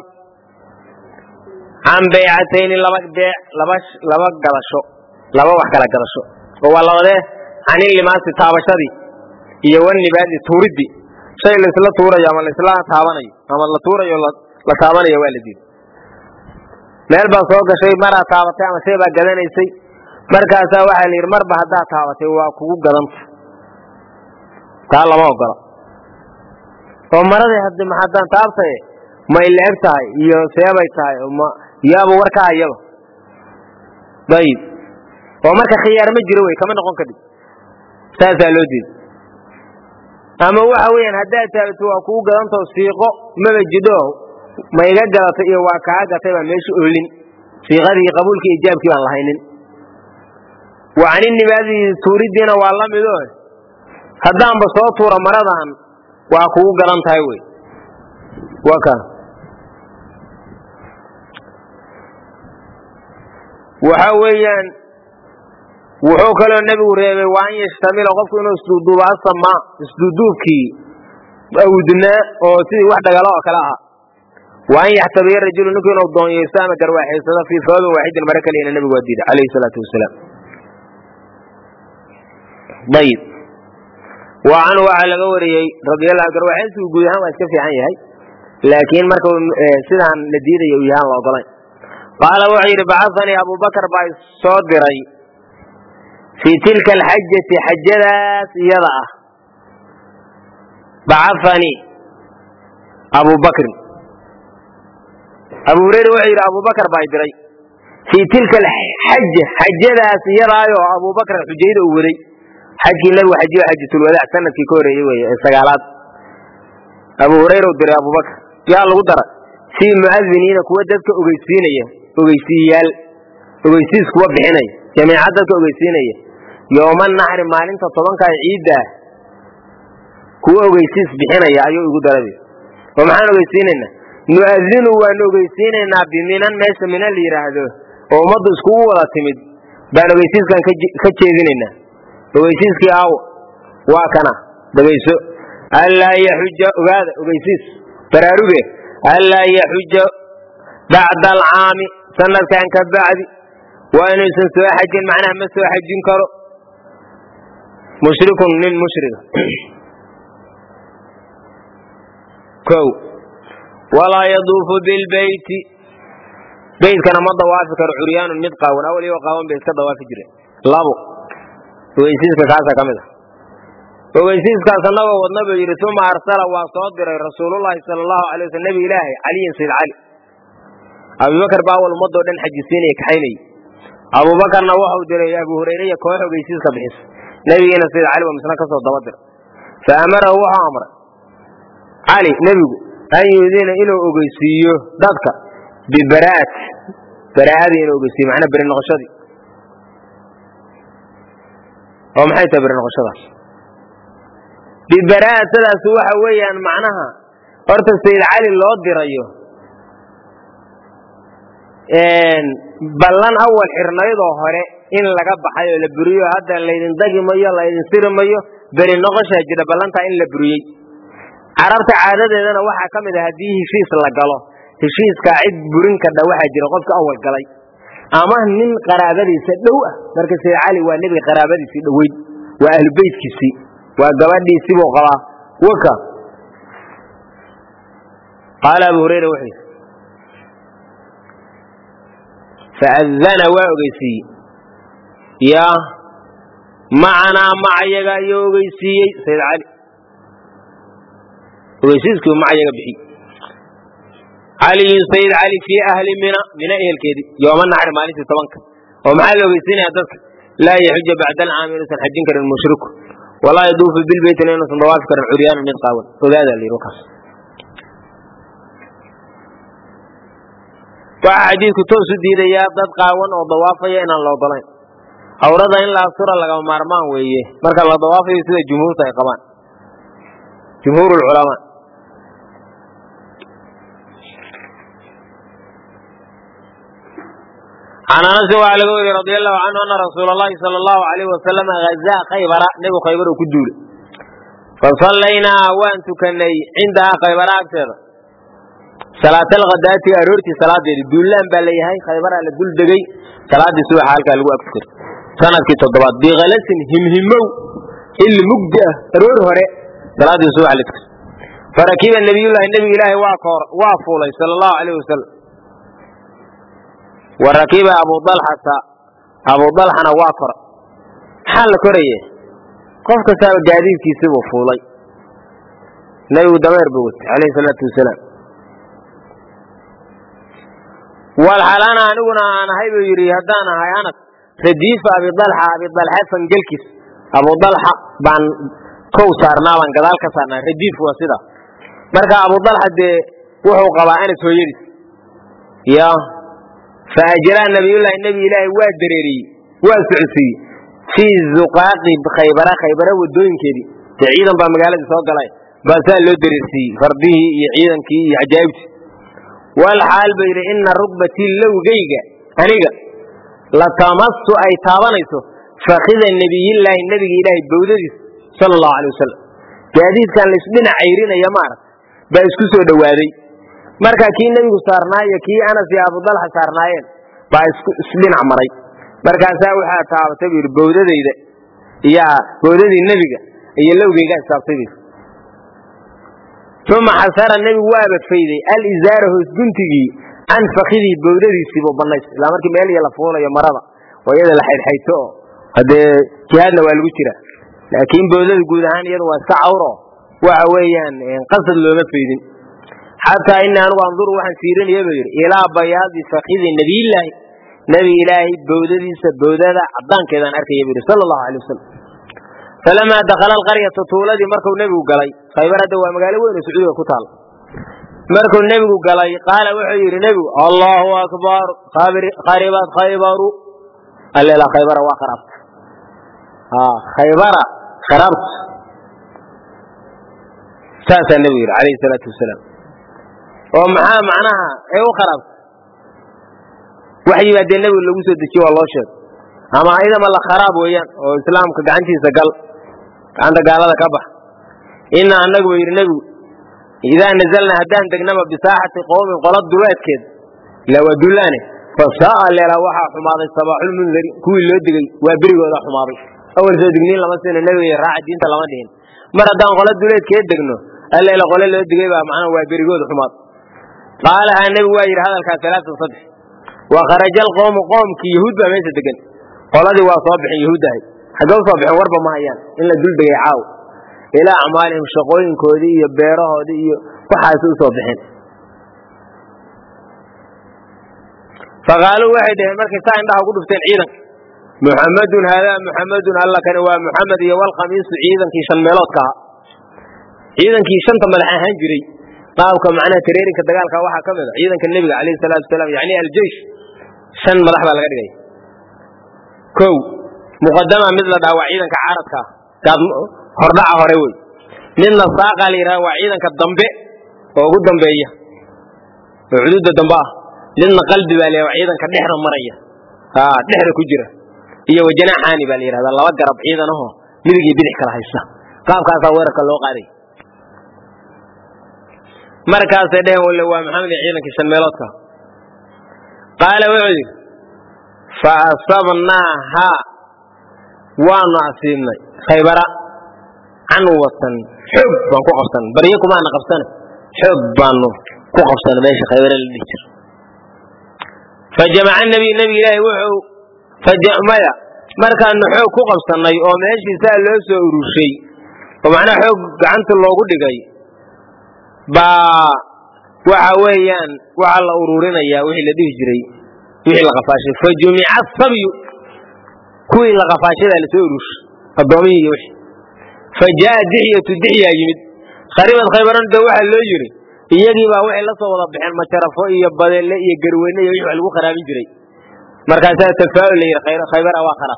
an bay'atayn laba galasho laba wax kala gadasho oo waa labade ani limaasi taabashadii iyo wanibaadi tuuridi shay la isla tuurayo ama la isla taabanayo ama la tuurayo la taabanayo waa la diiday meel baa soo gashay mara taabatay ama shay baa gadanaysay markaas waxa la yiri marba hadaa taabatay waa kugu gadanta taa lama ogola oo maradii hadii ma hadaan taabtay ma ileeg tahay iyo seebay tahay ma yaabo warka ayaba dayib oo marka khiyaar ma jiro way kama noqon kadib saasa loo diiday ama waxa weeyaan hadaa taabto waa kugu gadanto siiqo ma jido ma iga gadato iyo waa ka gatay ba meesha oolin siiqadii qabuulka ijaabkii baan lahaynin waani nibaadi tuuridina waa la mido hadaan ba soo tuura maradan waa kugu gadan tahay way waka waxa weeyaan wuxuu kale nabigu reebay waan yashtamil qofku inuu isduuduuba sama isduuduubkii awdna oo sidii wax dhagalo oo kala ah waan yaxtabiir rajul inuu inuu doonyeysama garwaaxeysada fi sabab waahid markale in nabigu wadiid alayhi salatu wasalaam طيب وعنه وعلى قوري رضي الله عنه وحيث وجودها ما يسكفي عن يهي لكن ما كان سيدان لديد يويها الله ضلين قال وعير بعثني أبو بكر باي صدري في تلك الحجة حجات يضع بعثني أبو بكر أبو هريرة وعير أبو بكر باي دري في تلك الحجة حجات يضع أبو بكر حجير أوري حج له حجة الوداع سنة في كوريا السجالات أبو هريرة ودري أبو بكر يا الله ودر في مؤذنين كودتك أوجيسيال أوجيسيس كوب بحناي جماعتك أوجيسينية يوم النحر مالين تطلعن كعيدة كوا أوجيسيس بحناي أيوة يقول هذا ومحن أوجيسيننا نؤذن ونوجيسيننا بمنا الناس من اللي رهده ومضى سكوا ولا تمد بان أوجيسيس كان كتشيزيننا أوجيسيس كأو واكنا بجيسو ألا يحج هذا أوجيسيس تراروبه ألا يحج بعد العام سنة كان كبعد وأن يسوى حج معناه ما سوى حج كرو مشرك من مشرك كو ولا يضوف بالبيت بيت كان مضى وافق عريان مدقا والأول يوقعون بيت كذا وافق جري لابو ويسيس كاسا كاملة ويسيس كاسا نبو والنبي ثم أرسل وصادر رسول الله صلى الله عليه وسلم نبي إلهي علي سيد علي أبو بكر باول مضى ودن حجسين يكحيني أبو بكر نوحه دري أبو هريرة كويحه ويسيس كبحس نبينا سيد علي ومسنا كسر ضوادر فأمره وحا أمر علي نبيه أن يؤذين إنه أغيسيه ضدك ببراءة براءة إنه أغيسيه معنى برن غشدي ومحيطة برن غشدي ببراءة ثلاث سواحة ويا معناها أرت السيد علي اللي أضي رأيه بلان أول حرنايضه هراء إن لقب حيو لبريو هذا اللي يندقي ميو اللي ينصير ميو برن غشة جدا بلان تا إن لبريو عرفت عادة أنا واحد كمل هديه شيء لقاله شيء كعيد برين كده واحد جرى قفك أول قلي أما من قرابتي سدوه مركز سيد علي والنبي قرابتي سدوه وأهل بيت كسي وقبل يسيبوا خلاص وكا قال أبو هريرة وحي فأذن واغيسي يا معنا معي يوغيسي سيد علي ويسيسك معي بحي علي سيد علي في أهل من أهل كيدي يوم النحر مالك تبنك ومعي يوغيسين هدفك لا يحج بعد العام ينسى الحجين كان المشرك ولا يدوف بالبيت لأنه صندوات كان عريان من قاون وهذا اللي ركس وحديث كتب سديد يا ضد قاون وضوافيا إن الله ضلين أورد إن لا أسر لقى مارمان ويه مركز الله ضوافي يصير جمهور تيقبان جمهور العلماء عن أنس وعلي رضي الله عنه أن رسول الله صلى الله عليه وسلم غزا خيبر نبي خيبر وكدول فصلينا وأنت كني عندها خيبر أكثر صلاة الغداة أرورتي صلاة الدولان باليهاي خيبر على الدول دقي صلاة سوى حالك الو أكثر سنة كتضبط بغلس همهمو المجة أرور هراء صلاة سوى حالك فركب النبي الله وافولي صلى الله عليه وسلم وركب أبو طلحة واكر حال كورية قف كتاب جديد كيسي وفولي نبي دمير بوت عليه الصلاة والسلام والحالان أنا هاي بيري هدانا هاي أنا رديف أبي طلحة فنجلكس أبو طلحة بان كوسارنا بان كذلك كسرنا رديف وسيدا مركا أبو طلحة دي وحو قبائن سويرس يا فأجرى النبي الله وادريري واسعسي في الزقاق خيبرة والدين كذي تعيدا بمقالة سوق لاي بس له درسي فرده يعيدا كي عجائبت والحال بير إن ركبتي لو جيجا أنيجا لتمس أي تابانيسو فخذ النبي الله بودرس صلى الله عليه وسلم جديد كان لسنا عيرين يا مار بيسكسو دوادي marka kii nabigu saarnaayo kii Anas iyo Abu Dalha saarnaayeen baa isdin amaray markaas waxa taabatay bowdadeyda يا بوددي النبي يلوغي قاعد صابتي ثم حسر النبي وابد فيدي الإزار هسجنتي عن فخذي بوددي سيبو بنيس لا مركي مالي يلا فولا يا مرضى ويدا الحين حيتو هذا كهذا والوتيرة لكن بوددي جودهان يدو وسعوره وعويان قصد لو مفيدين حتى إن أنا أنظر وحن سيرين يبير إلى بياض فخذ النبي الله نبي إلهي بوددي سبوددا عضان كذا أركي يبير صلى الله عليه وسلم فلما دخل القرية طولة مركو النبي وقالي خيبر دوا مقالي وين سعودي وكتال مركو النبي وقالي قال وحير النبي الله أكبر خربت خيبر قال لا خيبر وخربت خيبر خربت ساس النبي عليه الصلاة والسلام ومعها معناها ايوه خربت وحي بعد النبي اللي وسد شيء والله شر اما اذا ما خراب ويان واسلام كغانتي سقل عند قال هذا كبح ان النبي النبي اذا نزلنا هدان دغنما بساحه قوم قلد دولات كده لو دولانه فساء لنا وحا حماده صباح المنذر كوي لو دغي وا بريغودا حماده اول سو دغنين لما سنه النبي راعي دينته لما دين مر هدان قلد دولات كده دغنو الا الى قلد لو دغي با معنا وا بريغودا حماد قال النبي واير هذا الكلام صدق وخرج القوم قوم كي يهود بميت دغن قلدي وا صبح يهوداي حدو صبح وربا ما هيان ان لا دول بيعاو الى اعمالهم شقوين كودي iyo beerahoodi iyo waxa soo صبحين فقالوا واحد markay taa indhaha ugu dhufteen ciidan محمد هذا محمد الله كان waa محمد iyo wal khamiis ciidankii shan meelood ka ciidankii shanta madax ahaan jiray qaabka macna tireerinka dagaalka waxa kamid ah ciidanka nabiga kaleey salaatu salaam yaani al-jaysh shan madax baa laga dhigay kow muqaddama mid la dhaawac ciidanka caaradka dad hordhaca hore way midna saaqa liira waa ciidanka dambe oo ugu dambeeya xuduudda dambe ah midna qalbi baa leeyahay ciidanka dhexda maraya dhexda ku jira iyo wajanaxaani baa leeyahay laba garab ciidanaho midig iyo bidix kala haysta qaabkaas weerarka loo qaaday markaas ay dhaheen wala waa maxamed ciidanka shan meeloodka qaala wuxuu fa asabnaha wa na'sinay khaybara عنو وطن حب بانكو قبطان بريكو معنا قبطان حب بانو كو قبطان باشا خيبر الليجر فجمع النبي إلهي وحو فجمع مركا أنه حب كو قبطان او ماشي سأل لوسو أروشي ومعنى حب قعنت الله قد قي با وحويان وعلى أرورنا يا وحي لديه جري وحي لغفاشي فجمع الصبي كوي لغفاشي ذا لسو أروش الضمي وحي فجاء دحية يمد خريبا خيبرا دوحا لو يري يجي با وحي لا سو ودا بخين ما شرفو iyo badel iyo garweyne iyo wixii lagu qaraabin jiray markaas tafaa'ul leeyahay khaybar waa kharaf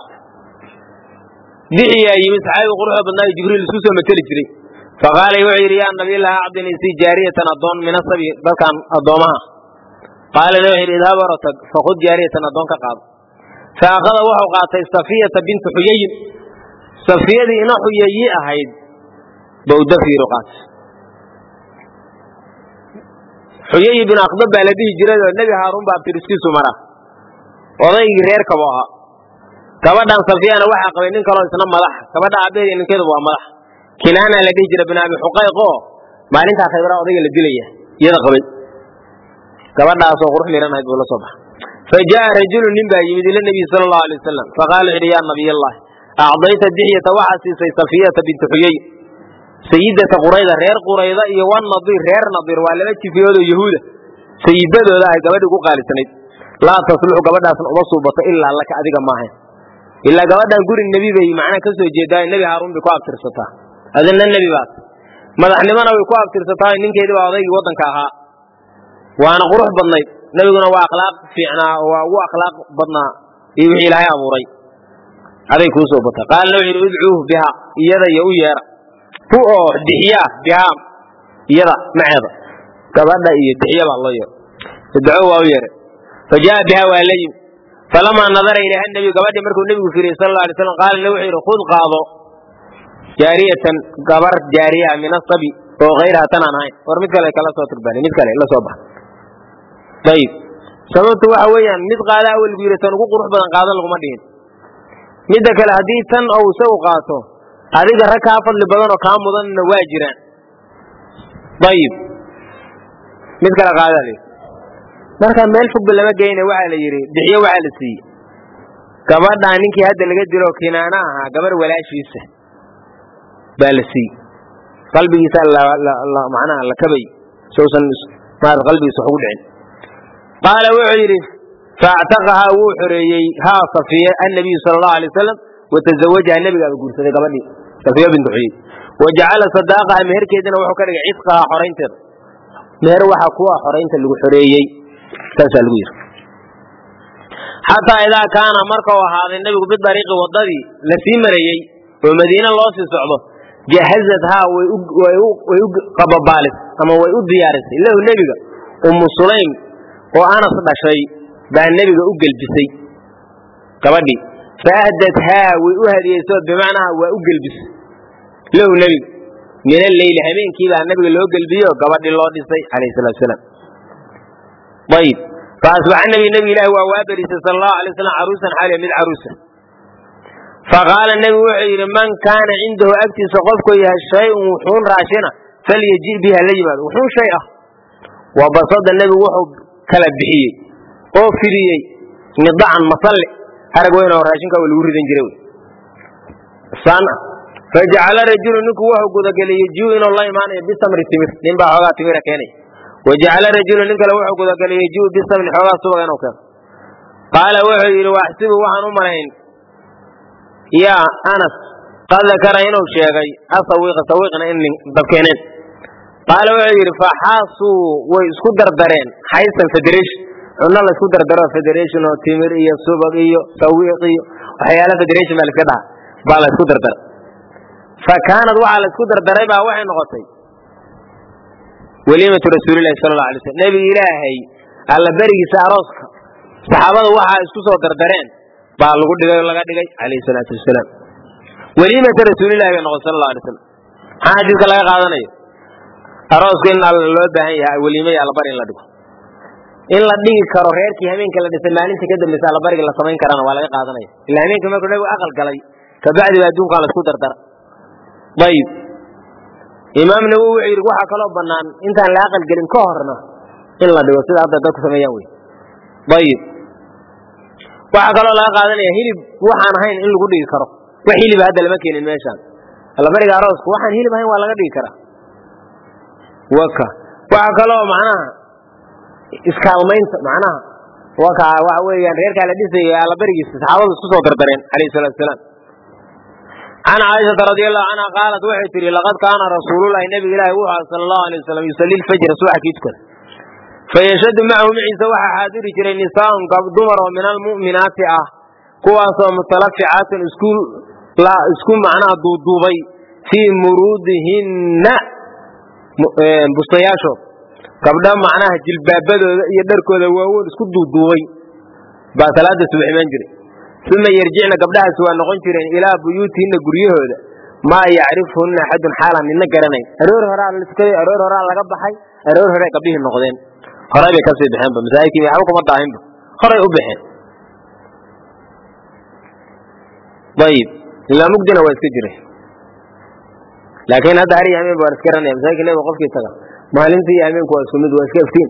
دحية يمد saxaab quruxda badnaa jibriil isku soo matali jiray faqaalay wuxuu yiri ya nabi ilaahi abdin si jaariyatan adoon min asabi dalkan adoomaha qaala lahu idhab ratag faqud jaariyatan adoon ka qaad faaqada wuxuu qaatay safiyata bint huyay safiyadi ina huyay ahayd bawda fi ruqat huyay ibn aqdab baladihi jiray nabi haarun baa tirskiisu mara oday reer kabo aha gabadhan safiyana waxa qabay nin kale isna madax gabadha abeey ninkeedu waa madax kinaana la dhigi jiray binaabi xuqayqo maalinta khayra odayga la dilaya iyada qabay gabadhaas oo qurux miran ahayd wala soo bax فجاء رجل نبا يمد الى النبي صلى الله عليه وسلم فقال يا نبي الله أعطيت الدحية وحسي صفية بنت حيي سيدة قريضة غير قريضة يوان نظير غير نظير ولا في يد يهودا سيدة لا قبل قال سنيد لا تصلح قبل أن أصوبة إلا لك أديك معه إلا قبل أن يقول النبي بي معنا كسو جدا النبي هارون بكواب ترسطا أذن النبي بات ما نحن ما نبي كواب ترسطا إنك يدو أضيك وطن كاها وأنا قروح بطنيت نبينا وأخلاق فينا وأخلاق بطنا يوحي لها أموري عليك وصوبته قال له ادعوه بها يدا يوير هو دحيا بها يدا معذ كبدا يدحيا الله ير ادعوه وير فجاء بها ولي فلما نظر الى النبي قبل مركو النبي صلى الله عليه وسلم قال له خذ قاضو جاريه قبر جاريه من الصبي وغيرها تناناي ورمد كلا كلا صوت الباني مد كلا لا صوبه طيب سببت waxa weeyaan mid qaada awal guuratan ugu qurux badan qaadan lagu ma dhihin midda kale haddii tan uu isagu qaato adiga rag kaa fadli badan oo kaa mudanna waa jiraan. ayib mid kale qaada le marka meel fogba lama geyna waxaa la yidhi bixiyo waxaa la siiyey gabadhaa ninkii hadda laga dilo kinaana ahaa gabar walaashiisa baa la siiyey qalbigiisa macnaha la kabay sousan maad qalbigiisa wax ugu dhicin. qaala wuxuu yidhi faactaqahaa wuu xoreeyey haa safiya annabiyu sala allahu alay wasalam watazawajaha nebigaaba guursaday gabadhii safiya bintu xuyey wajacala sadaaqaha meherkeedina wuxuu ka dhigay cidqahaa xoraynteeda meher waxa kuwa xoraynta lagu xoreeyey saasaa lagu yidhi. xataa idaa kaana marka uu ahaaday nebigu bidariiqi waddadii la sii marayey oo madiine loo sii socdo jahazadhaa way u qababaalis ama way u diyaarisay lahu nebiga ummu sulaym oo anas dhashay baa nebiga u gelbisay gabadhii faahdathaa way u hadiyeyso bimacnaha waa u gelbisay lahu nebiga min alleyli habeenkii baa nebiga loo gelbiyo gabadhii loo dhisay calayhi salatu wasalaam. ayib faasbaxa nebi ilaahi waa waabariisay sala allahu alay wasalam caruusan xaaliya mid caruusa faqaala nebigu wuxuu yidhi man kaana cindahu agtiisa qofku yahay shay-un wuxuun raashina falyaji biha la yimaado wuxuun shay ah. wabasada nebigu wuxuu kala bixiyey oo fidiyey nidacan masalle harag weyn oo raashinka lagu ridan jiray fajacala rajulu ninku wuxuu gudagelay yajiu inuu la imaanayo bisamri timir nin baa xoogaa timira keenay wajacala rajulu nin kale wuxuu gudagelay yajiu bisamri xoogaa subaga inuu keeno. qaala wuxuu yidhi waaxsibu waxaan u malayn yaa anas qad dakara inuu sheegay asawiiqa sawiiqna in dabkeeneen. qaala wuxuu yidhi faxaasuu way isku dardareen xaysan federation cunno la isku dardaro federation oo timir iyo subag iyo sawiiq iyo waxyaala federation baa la iska dhaha baa la isku dardara fakaanad waxaa la isku dardaray baa waxay noqotay waliimatu rasuulillahi sala allahu alay wasallam nebiga ilaahay alla berigiisa arooska saxaabada waxaa isku soo dardareen baa lagu dhigay oo laga dhigay calayhi salaatu wasalaam waliimatu rasuulillahi bay noqotay sala allahu alay wasallam. maxaa xadiiska laga qaadanayo arooska in alla loo baahan yahay waliimo iyo allabari in la dhigo in la dhigi karo reerkii habeenka la dhisay maalinta ka dambaysa allabariga la samayn karana waa laga qaadanaya ila habeenka markuu nebigu aqal galay kabacdi baa adduunkaa la isku dardara. ayib imaam nawowi wuxuu yidhi waxaa kaloo bannaan intaan la aqal gelin ka horna in la dhigo sida hadda dadku sameeyaan wey. ayib waxaa kaloo laga qaadanaya hilib waxaan ahayn in lagu dhigi karo wax hiliba hadda lama keenin meeshaan allabariga aroosku waxaan hilib ahayn waa laga dhigi karaa waka waxaa kaloo macnaha iskaalmaynta macnaha waka waxa weeyaan reerkaa la dhisayay allabarigiisa saxaabadu isku soo dardareen calayhi salatu wasalaam. can caaishata radiallahu canha qaalat waxay tihi laqad kaana rasuulullahi nebiga ilaahi wuxuu aha sala allahu alay wasalam yusalli lfajra subaxa kii tukada fayashhadu macahu maciisa waxaa xaadiri jiray nisaaun dumar oo min almu'minaati ah kuwaasoo mutalaficaatun isku macnaha duuduubay fii muruudihinna bustayaashood gabdha macnaha jilbaabadooda iyo dharkooda waaweyn isku duuduubay baa salaada subax imaan jiray uma yarjicna gabdhahaasi waa noqon jireen ilaa buyuutihinna guryahooda maa yacrifhunna axadun xaalan nina garanayn aroor horaa la tukaday aroor horaa laga baxay aroor horey gabdhihii noqdeen horay bay kasii baxeenba masaajidkii bay waxba kuma daahinba horay u baxeen. ayib ilaa mugdina waa iska jiray laakiin hadda har iyo hameen baan iska garanaya masaajidka nebiga qofkii taga maalintii iyo hameenku waa isku mid waa iska iftiin.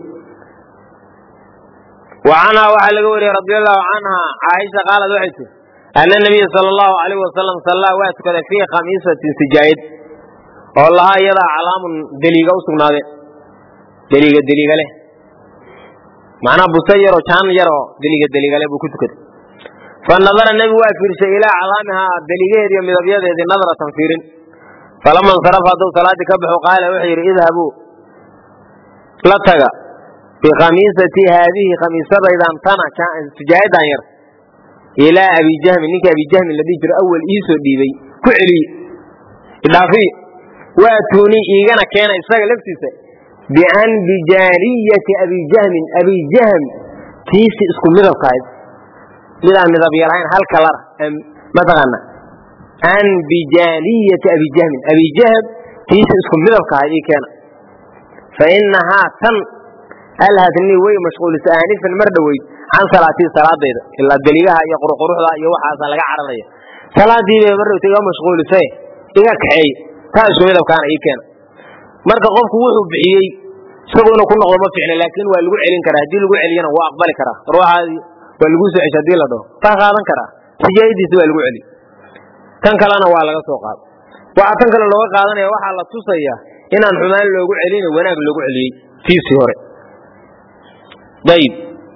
وعنها وحا لغا وري رضي الله عنها عائشة قالت وحيت أن النبي صلى الله عليه وسلم صلى واتكد في خميسة سجايد والله يضع علام دليغة وسقناده دليغة له معنى بسير وشان يرى دليغة له بكتكد فالنظر النبي وافرش إلى علامها دليغة يوم يضبيض هذه النظرة تنفير فلما انصرف هذا صلاة كبح وقال وحير اذهبوا لا تغى في خميسة هذه خميسة إذا امتنع سجايد عنير إلى أبي جهم إنك أبي جهم الذي جرى أول إيسو ديبي كعلي إضافي واتوني إيغانا كان إساق لفتسة بأن بجارية أبي جهم تيسي اسكو مذب قائد لذا مذب يرعين هل كالر مثلا أن بجارية أبي جهم تيسي اسكو مذب قائد كان فإنها ألهتني وي مشغول سآنفا مردوي عن صلاتي صلاة ديدا إلا الدليلها يقرأ قروحها يوحى صلاة عرضية salaadii bay mar iga mashquulisay iga kaxay taas weeyda kaana ii keen marka qofku wuxuu bixiyay isagoo inuu ku noqdo ma fiicna laakiin waa lagu celin karaa hadii lagu celiyana waa aqbali karaa ruuxaadi waa lagu soo ceshay hadii la dhaho taa qaadan karaa sijaayadiisa waa lagu celi tan kalena waa laga soo qaad waxa tan kale looga qaadanaya waxa la tusaya inaan xumaan loogu celin wanaag loogu celiyay tiisi hore dayib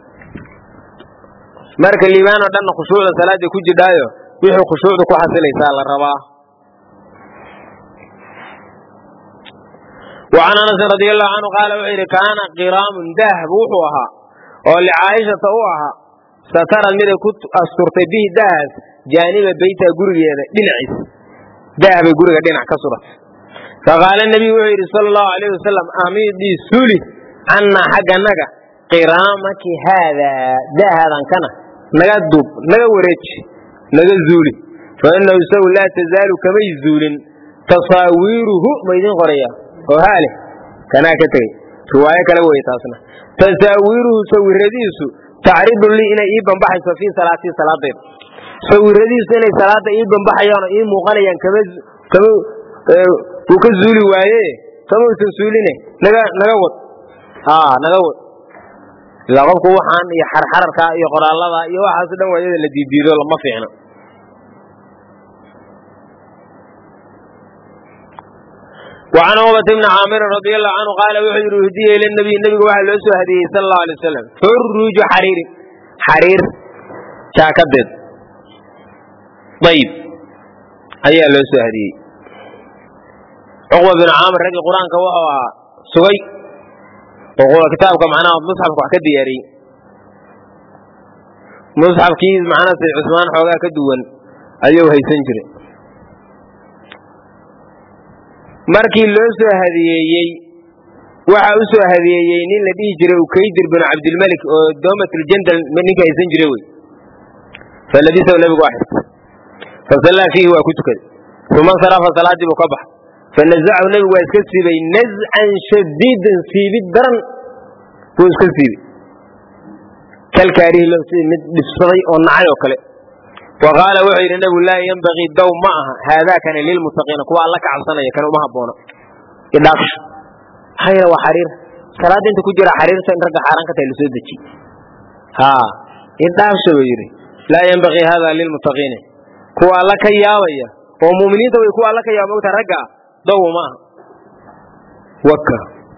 marka liibaano dhan khushuucda salaada ku jidaayo wixii khushuucda ku xasilaysa la rabaa وعن أنس رضي الله عنه قال وحير كان قرام ذهب وحوها ولعائشة وحوها سترى المدى كنت أسترت به دهز جانب بيت قرية دنعس ذهب قرية دنع كسرت فقال النبي وحير صلى الله عليه وسلم أميد دي سولي أن حق النقى قرامك هذا ذهبا كان نقى الدب نقى وريتش نقى الزولي فإنه يسوي لا تزال كما يزول تصاويره ميدين قرية وهاله كان كتري رواية كلا ويتاسنا تصاويره سوي رديس تعرض لي إلى إيبن بحث في صلاة سوي رديس إلى صلاة إيبن بحيان إيه مغنيا كما وكزولي وايه كما تسولينه نغوت نغوت لا قفك وحان يحرحرك يقرأ الله يوحى سدن وايه الذي ديدو لما فينا وعن عقبة بن عامر رضي الله عنه قال وحجر هديه إلى النبي واحد لسه هديه صلى الله عليه وسلم فروج حرير شاكبد طيب هيا لسه هديه عقبة بن عامر رجل القرآن كوها سوي وهو كتابك معناه مصحف وحكد ياري مصحف كيز معنا سيد عثمان حوغا كدوان أيوه هي سنجري markii loo soo hadiyeeyay waxa uu soo hadiyeeyay nin la dhigi jiray Ukaydir bin Abdul Malik oo doomatul jandal ninka aysan jiray way faladiisa nabigu waxa fasalla fihi wa kutukad thumma sarafa salaati buu ka bax fanazacu nabigu waa iska siibay naz'an shadiidan siibid daran buu iska siibay kalkaari loo siibay mid dhibsaday oo nacay oo kale وقال وحير النبي لا ينبغي الدوم معها هذا كان للمتقين كوا الله كعبسنا كانوا ما هبونا إداكش حير وحرير صلاة أنت كجرا حرير سنرجع حرانك تلسود دشي إداكش ويري لا ينبغي هذا للمتقين كوا الله كياوية ومؤمنين توي كوا الله كياوية ترجع دوم معها وكر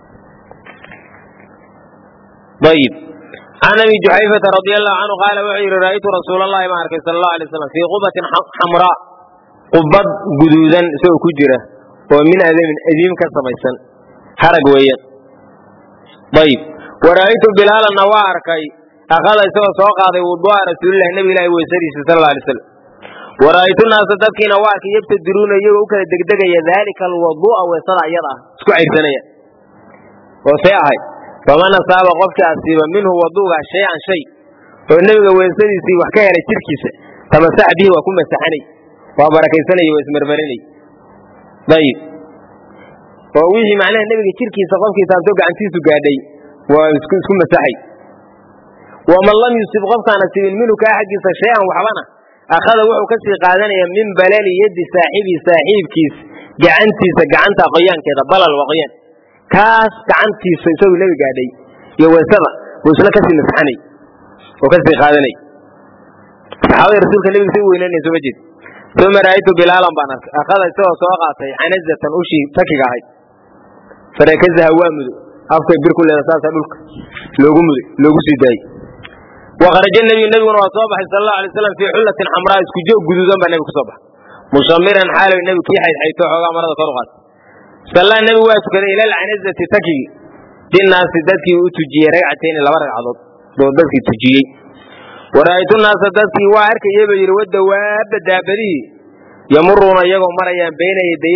طيب عن أبي جحيفة رضي الله عنه قال وحير رأيت رسول الله صلى الله عليه وسلم في قبة حمراء قبض جدودا سوى كجرة ومن أذيم كسميسا حرق ويا طيب ورأيت بلال النوار كي أخذ سوى سوق هذا وضوء رسول الله النبي الله وسلم صلى الله عليه وسلم ورأيت الناس تبكي نوار كي يبتدرون يوك دقدق ذلك الوضوء وصلى يضع سكعي سنية وسيعهي فمن أصاب قفك أصيب منه وضوء شيئا شيء والنبي ويسري سي وحكاية لشركيسة تمسح به وكم مسحني وبركي سني واسمرمرني طيب وويه معناه النبي شركيسة قفك تنتوق عن تيسو قادي وكم مسحي ومن لم يصيب قفك أصيب منه كأحد شيئا وحوانا أخذ وحو كسي قادنا من بلال يد صاحب كيس جعنتا قيان كذا بلال وقيان كاس كعنتي سوي لي قادي يوسبا وسلا كسي مسحني وكسي قادني صحابي رسولك النبي سوي لنا سوجد ثم رايت بلالا بانك اخذ سوقاتي عنزه اوشي تكيغاي فركزها وامد افكي بير كل اساس دولك لوغو سيداي وخرج النبي وصبح صلى الله عليه وسلم في حله حمراء اسكو جو غدودن بالنبي كصبح مشمرا حال النبي كي حيث خوغا مرده كرقات صلى النبي واسكن إلى العنزة تكي الناس دتي وتجي ركعتين لبر ركعات دو دتي تجي ورأيت الناس دتي وارك يبير ودواب دابري يمرون يغو مريا بين يدي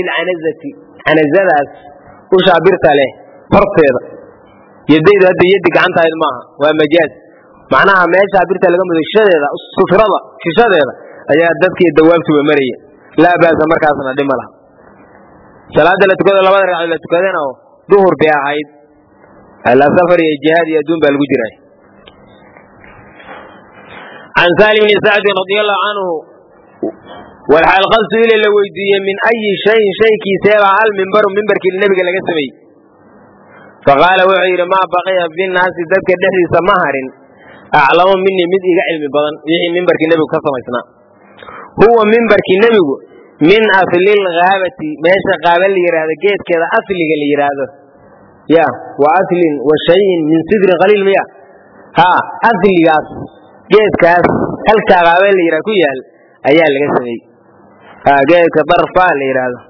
عنزة وشابرت له فرطير يدي هذه يدك عنها الماء ومجاز معناها ما شابرت له من الشدة الصفرة في شدة أي دتي دواب مريا لا بأس مركزنا دملا صلاة لا تكذب لا بدر لا تكذبنا ظهر بها عيد على سفر الجهاد يدوم بالوجرة عن سالم بن سعد رضي الله عنه والحال قد سئل لويدية من أي شيء كيسيبا المنبر منبر كي النبي لقى سمي فقال وعير ما بقي في الناس ذلك الدحي سمهر أعلم مني مدئ علم بضن يحي منبر كي النبي كسم إسنا هو منبر كي النبي من أصل الغابة ماشا قابل يراده جيت كذا أصل يراده يا وأصل وشيء من صدر قليل مياه ها أصل ياس جيت كاس هل كقابل يراكو يال أيال لقى سمي جيت كطرفا يراده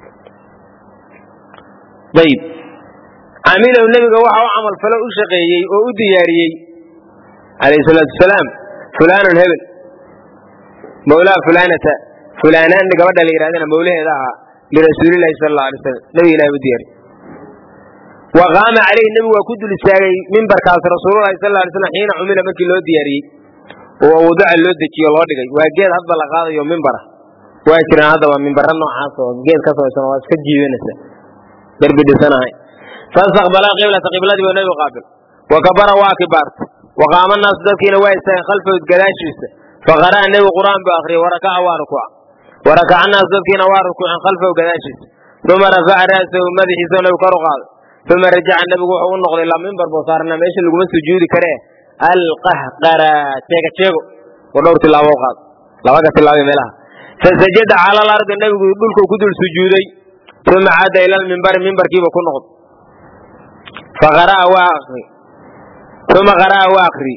طيب عمله النبي وحو عمل فلو شقيي او دياريي عليه الصلاه والسلام فلان الهبل مولى فلانان gabadha la yiraahdo mawlaheeda aha li rasuulillahi sallallahu alayhi wasallam nabi ilaahay u diyaari wa qaama alayhi nabi wa kudul istaagay minbarkaas rasuulullaahi sallallahu alayhi wasallam xiina umila markii loo diyaariyay oo wadaca loo dejiyo loo dhigay waa geed hadba la qaadayo minbara waa jiraan hadaba minbara noocaas oo geed ka soo waa iska jiibanaysa darbi dhisanahay فاستقبل قبلة والنبي قابل وكبر واكبر وقام الناس ذكين وايسان خلفه قداشيسه فقرأ النبي قرآن بآخره وركع وركع الناس ذكين واركوع خلفه قداشيسه ثم رفع رأسه ومدح سنه وكرقال ثم رجع النبي وحو النقل إلى منبر بصارنا مايش اللي قمت سجود كره القهقرة تيكو ودورت الله وقال لوقت الله ملها فسجد على الأرض النبي يقول كدل سجودي ثم عاد إلى المنبر كيف يكون نقض فقرأ وآخري ثم قرأ وآخري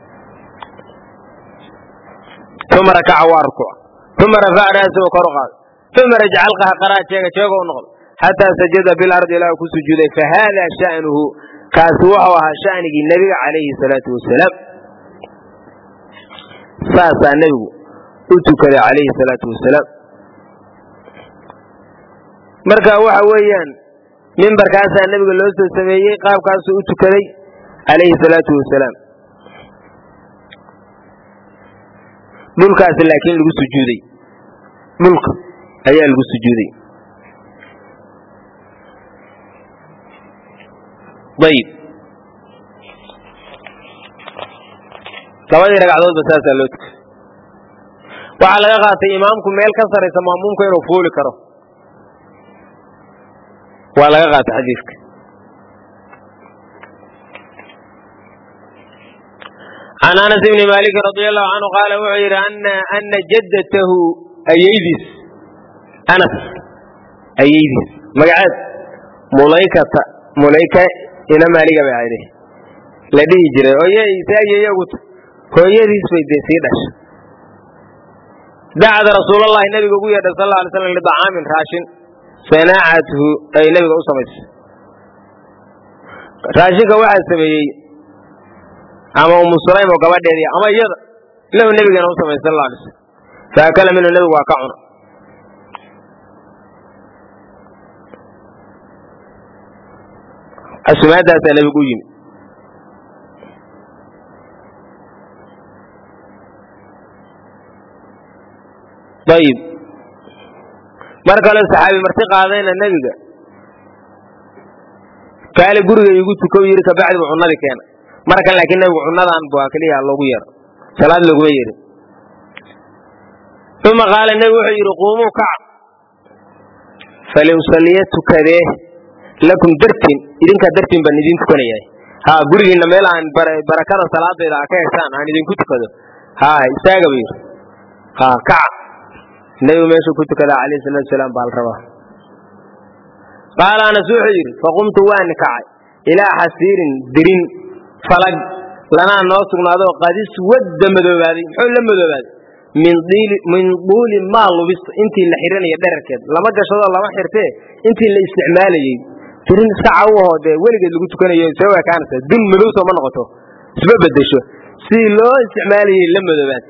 ثم ركع واركع ثم رفع رأسه وكرقال ثم رجع القهقرة تيكو ونقض حتى سجد بالأرض لا يكون سجوده فهذا شأنه كاسوعها شأن النبي عليه الصلاة والسلام فاسا النبي أتكر عليه الصلاة والسلام مركا وحويان منبر كاسا النبي قال له سميه قاب كاسو أتكر عليه الصلاة والسلام ملك لكن لغو سجودي ملك أيها لغو سجودي طيب لوادي رقعدود بساسا لوتك وعلى قاطي إمامكم ميل كسر يسمامونكم يرفولي كرو وعلى قاطي حديثك عن أنس بن مالك رضي الله عنه قال وعير أن جدته أيديس أنس أيديس مقعد ملايكة إلى مالك بعيده لديه جري ويسايا يقول هو يديس في الدسيدش دعا رسول الله النبي صلى الله عليه وسلم لطعام راشن صناعته أي نبي أصمت راشن واحد سمي أما أم سليم وقبل دي أما يد له النبي كان أصمت صلى الله عليه وسلم فأكل منه النبي واقعنا السماء ذات النبي قويم طيب مركا الصحابي مرتقى هذين النبي قال قرق يقول تكوير كبعد وعنا كان مركا لكن النبي عنا عن بواكليه الله غير صلاة لغير ثم قال النبي وحير قوموا كعب فلو صليت كذا لكم درتين إذن كدرتين بندين تكوني ها قرق إن ميل عن بركات الصلاة إذا كيسان عن إذن كنت كذا ها استاقبير ها كعب النبي ما كنت كذا عليه الصلاة والسلام بالربا قال أنا سحير فقمت وأنا كعب إلى حسير درين فلق لنا الناس نادوا قد اسود مذوبادي حول مذوبادي من طول ما لبس أنت اللي حيراني يدرك لما جشوا الله ما حرته أنت اللي استعمالي ترين ساعة وهذا ولقد اللي قلت كنا يسوي كانت دم ملوث وما نقطه سبب الدشوا سيلو استعمالي لما ذوبادي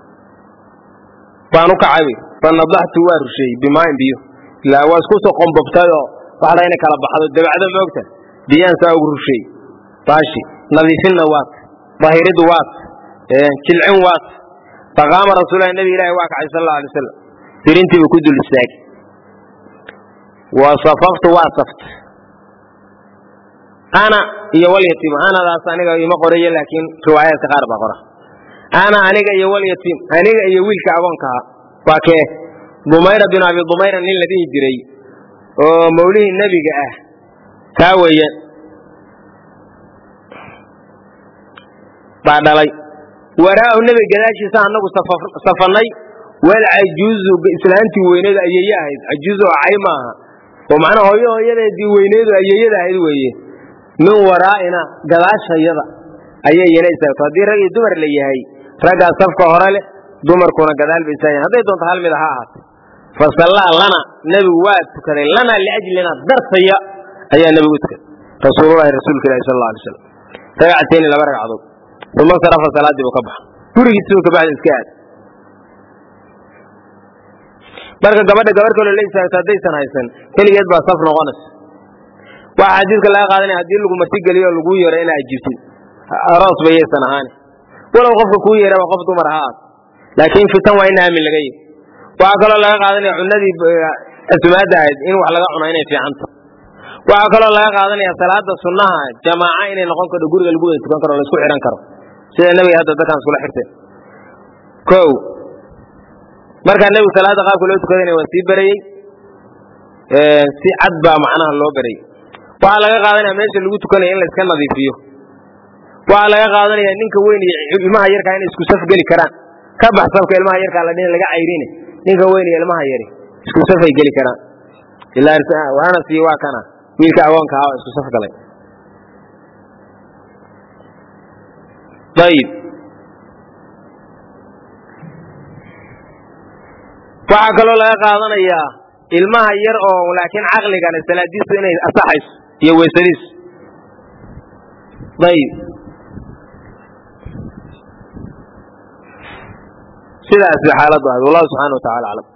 فأنا كعبي فنضحت وارشي بما ينبيه لا واسكت قم ببتاعه وحرينا كلا بحض الدبع هذا موقته ديان ساوي شيء طاشي نظيفين وات ظاهرد وات كلعن وات فقام رسول الله النبي إلهي واقع صلى الله عليه وسلم ترنتي بكد الاستاك وصففت واصفت أنا يا واليتيم أنا لا أصانيك يما قرية لكن رواية تقارب أقرأ أنا يا واليتيم أنا يا ويل كعبانك فاكه dumayra bin abi dumayra nin la dhihi jiray oo mawlihii nebiga ah kaa weeyaan baa dhalay waraahu nebiga gadaashiisa annagu safannay wal cajuuzu islaantii weyneedu ayeeye ahayd cajuuzu oo cay maaha oo macnaha hooyadeedii weyneedu ayeeyada ahayd weeye min waraa'ina gadaashayada ayay yana istaagto haddii rag iyo dumar la yahay raggaa safka hore leh dumarkuna gadaal bay istaageen hadday doonto hal mid ha ahaato fasallaa lana nebigu waa tukaday lana liajlina dartaya ayaa nebigu u tukaday rasuulullahi rasuulka ilahi sal alla alay slam ragcatayni laba ragcadood uma sarafa salaaddii buu ka baxa gurigiisuu kabacdi iska aad marka gabadha gabar kaloo la istaagto haddaysan haysan keligeed baa saf noqonaysa waxaa xadiidka laga qaadanaya haddii lagu martigeliyo oo laguu yeero inaa ajibtid aroos bayaysan ahaani walow qofka kuu yeeraba qof dumar ha aad laakiin fitan waa in aamin laga yahy waxaa kaloo laga qaadanaya cunadii asumaadda ahayd in wax laga cuno inay fiicanta waxaa kaloo laga qaadanaya salaada sunnaha jamaaca inay noqon karto guriga lagu wada tukan karo o laisku xidhan karo sida nebiga hadda dadkaan iskula xirteen o markaa nebigu salaada qaabka loo tukadana waa sii barayey si cad baa macnaha loo barayey waxaa laga qaadanaya meesha lagu tukanaya in la iska nadiifiyo waxaa laga qaadanaya ninka weyn iyo ilmaha yarkaa inay isku saf geli karaan ka bax safka ilmaha yarkaa la dhihin laga cayrine ninka weyn iyo ilmaha yari isku safay geli karaan waana sii waa kana wiilka agoonka ahaa oo isku saf galay ayib waxaa kaloo laga qaadanayaa ilmaha yar oo laakiin caqligana salaadiisu inay asaxayso iyo weysadiisu ayib sidaas bay xaaladdu ahayd wallahu subxana wa tacala aclam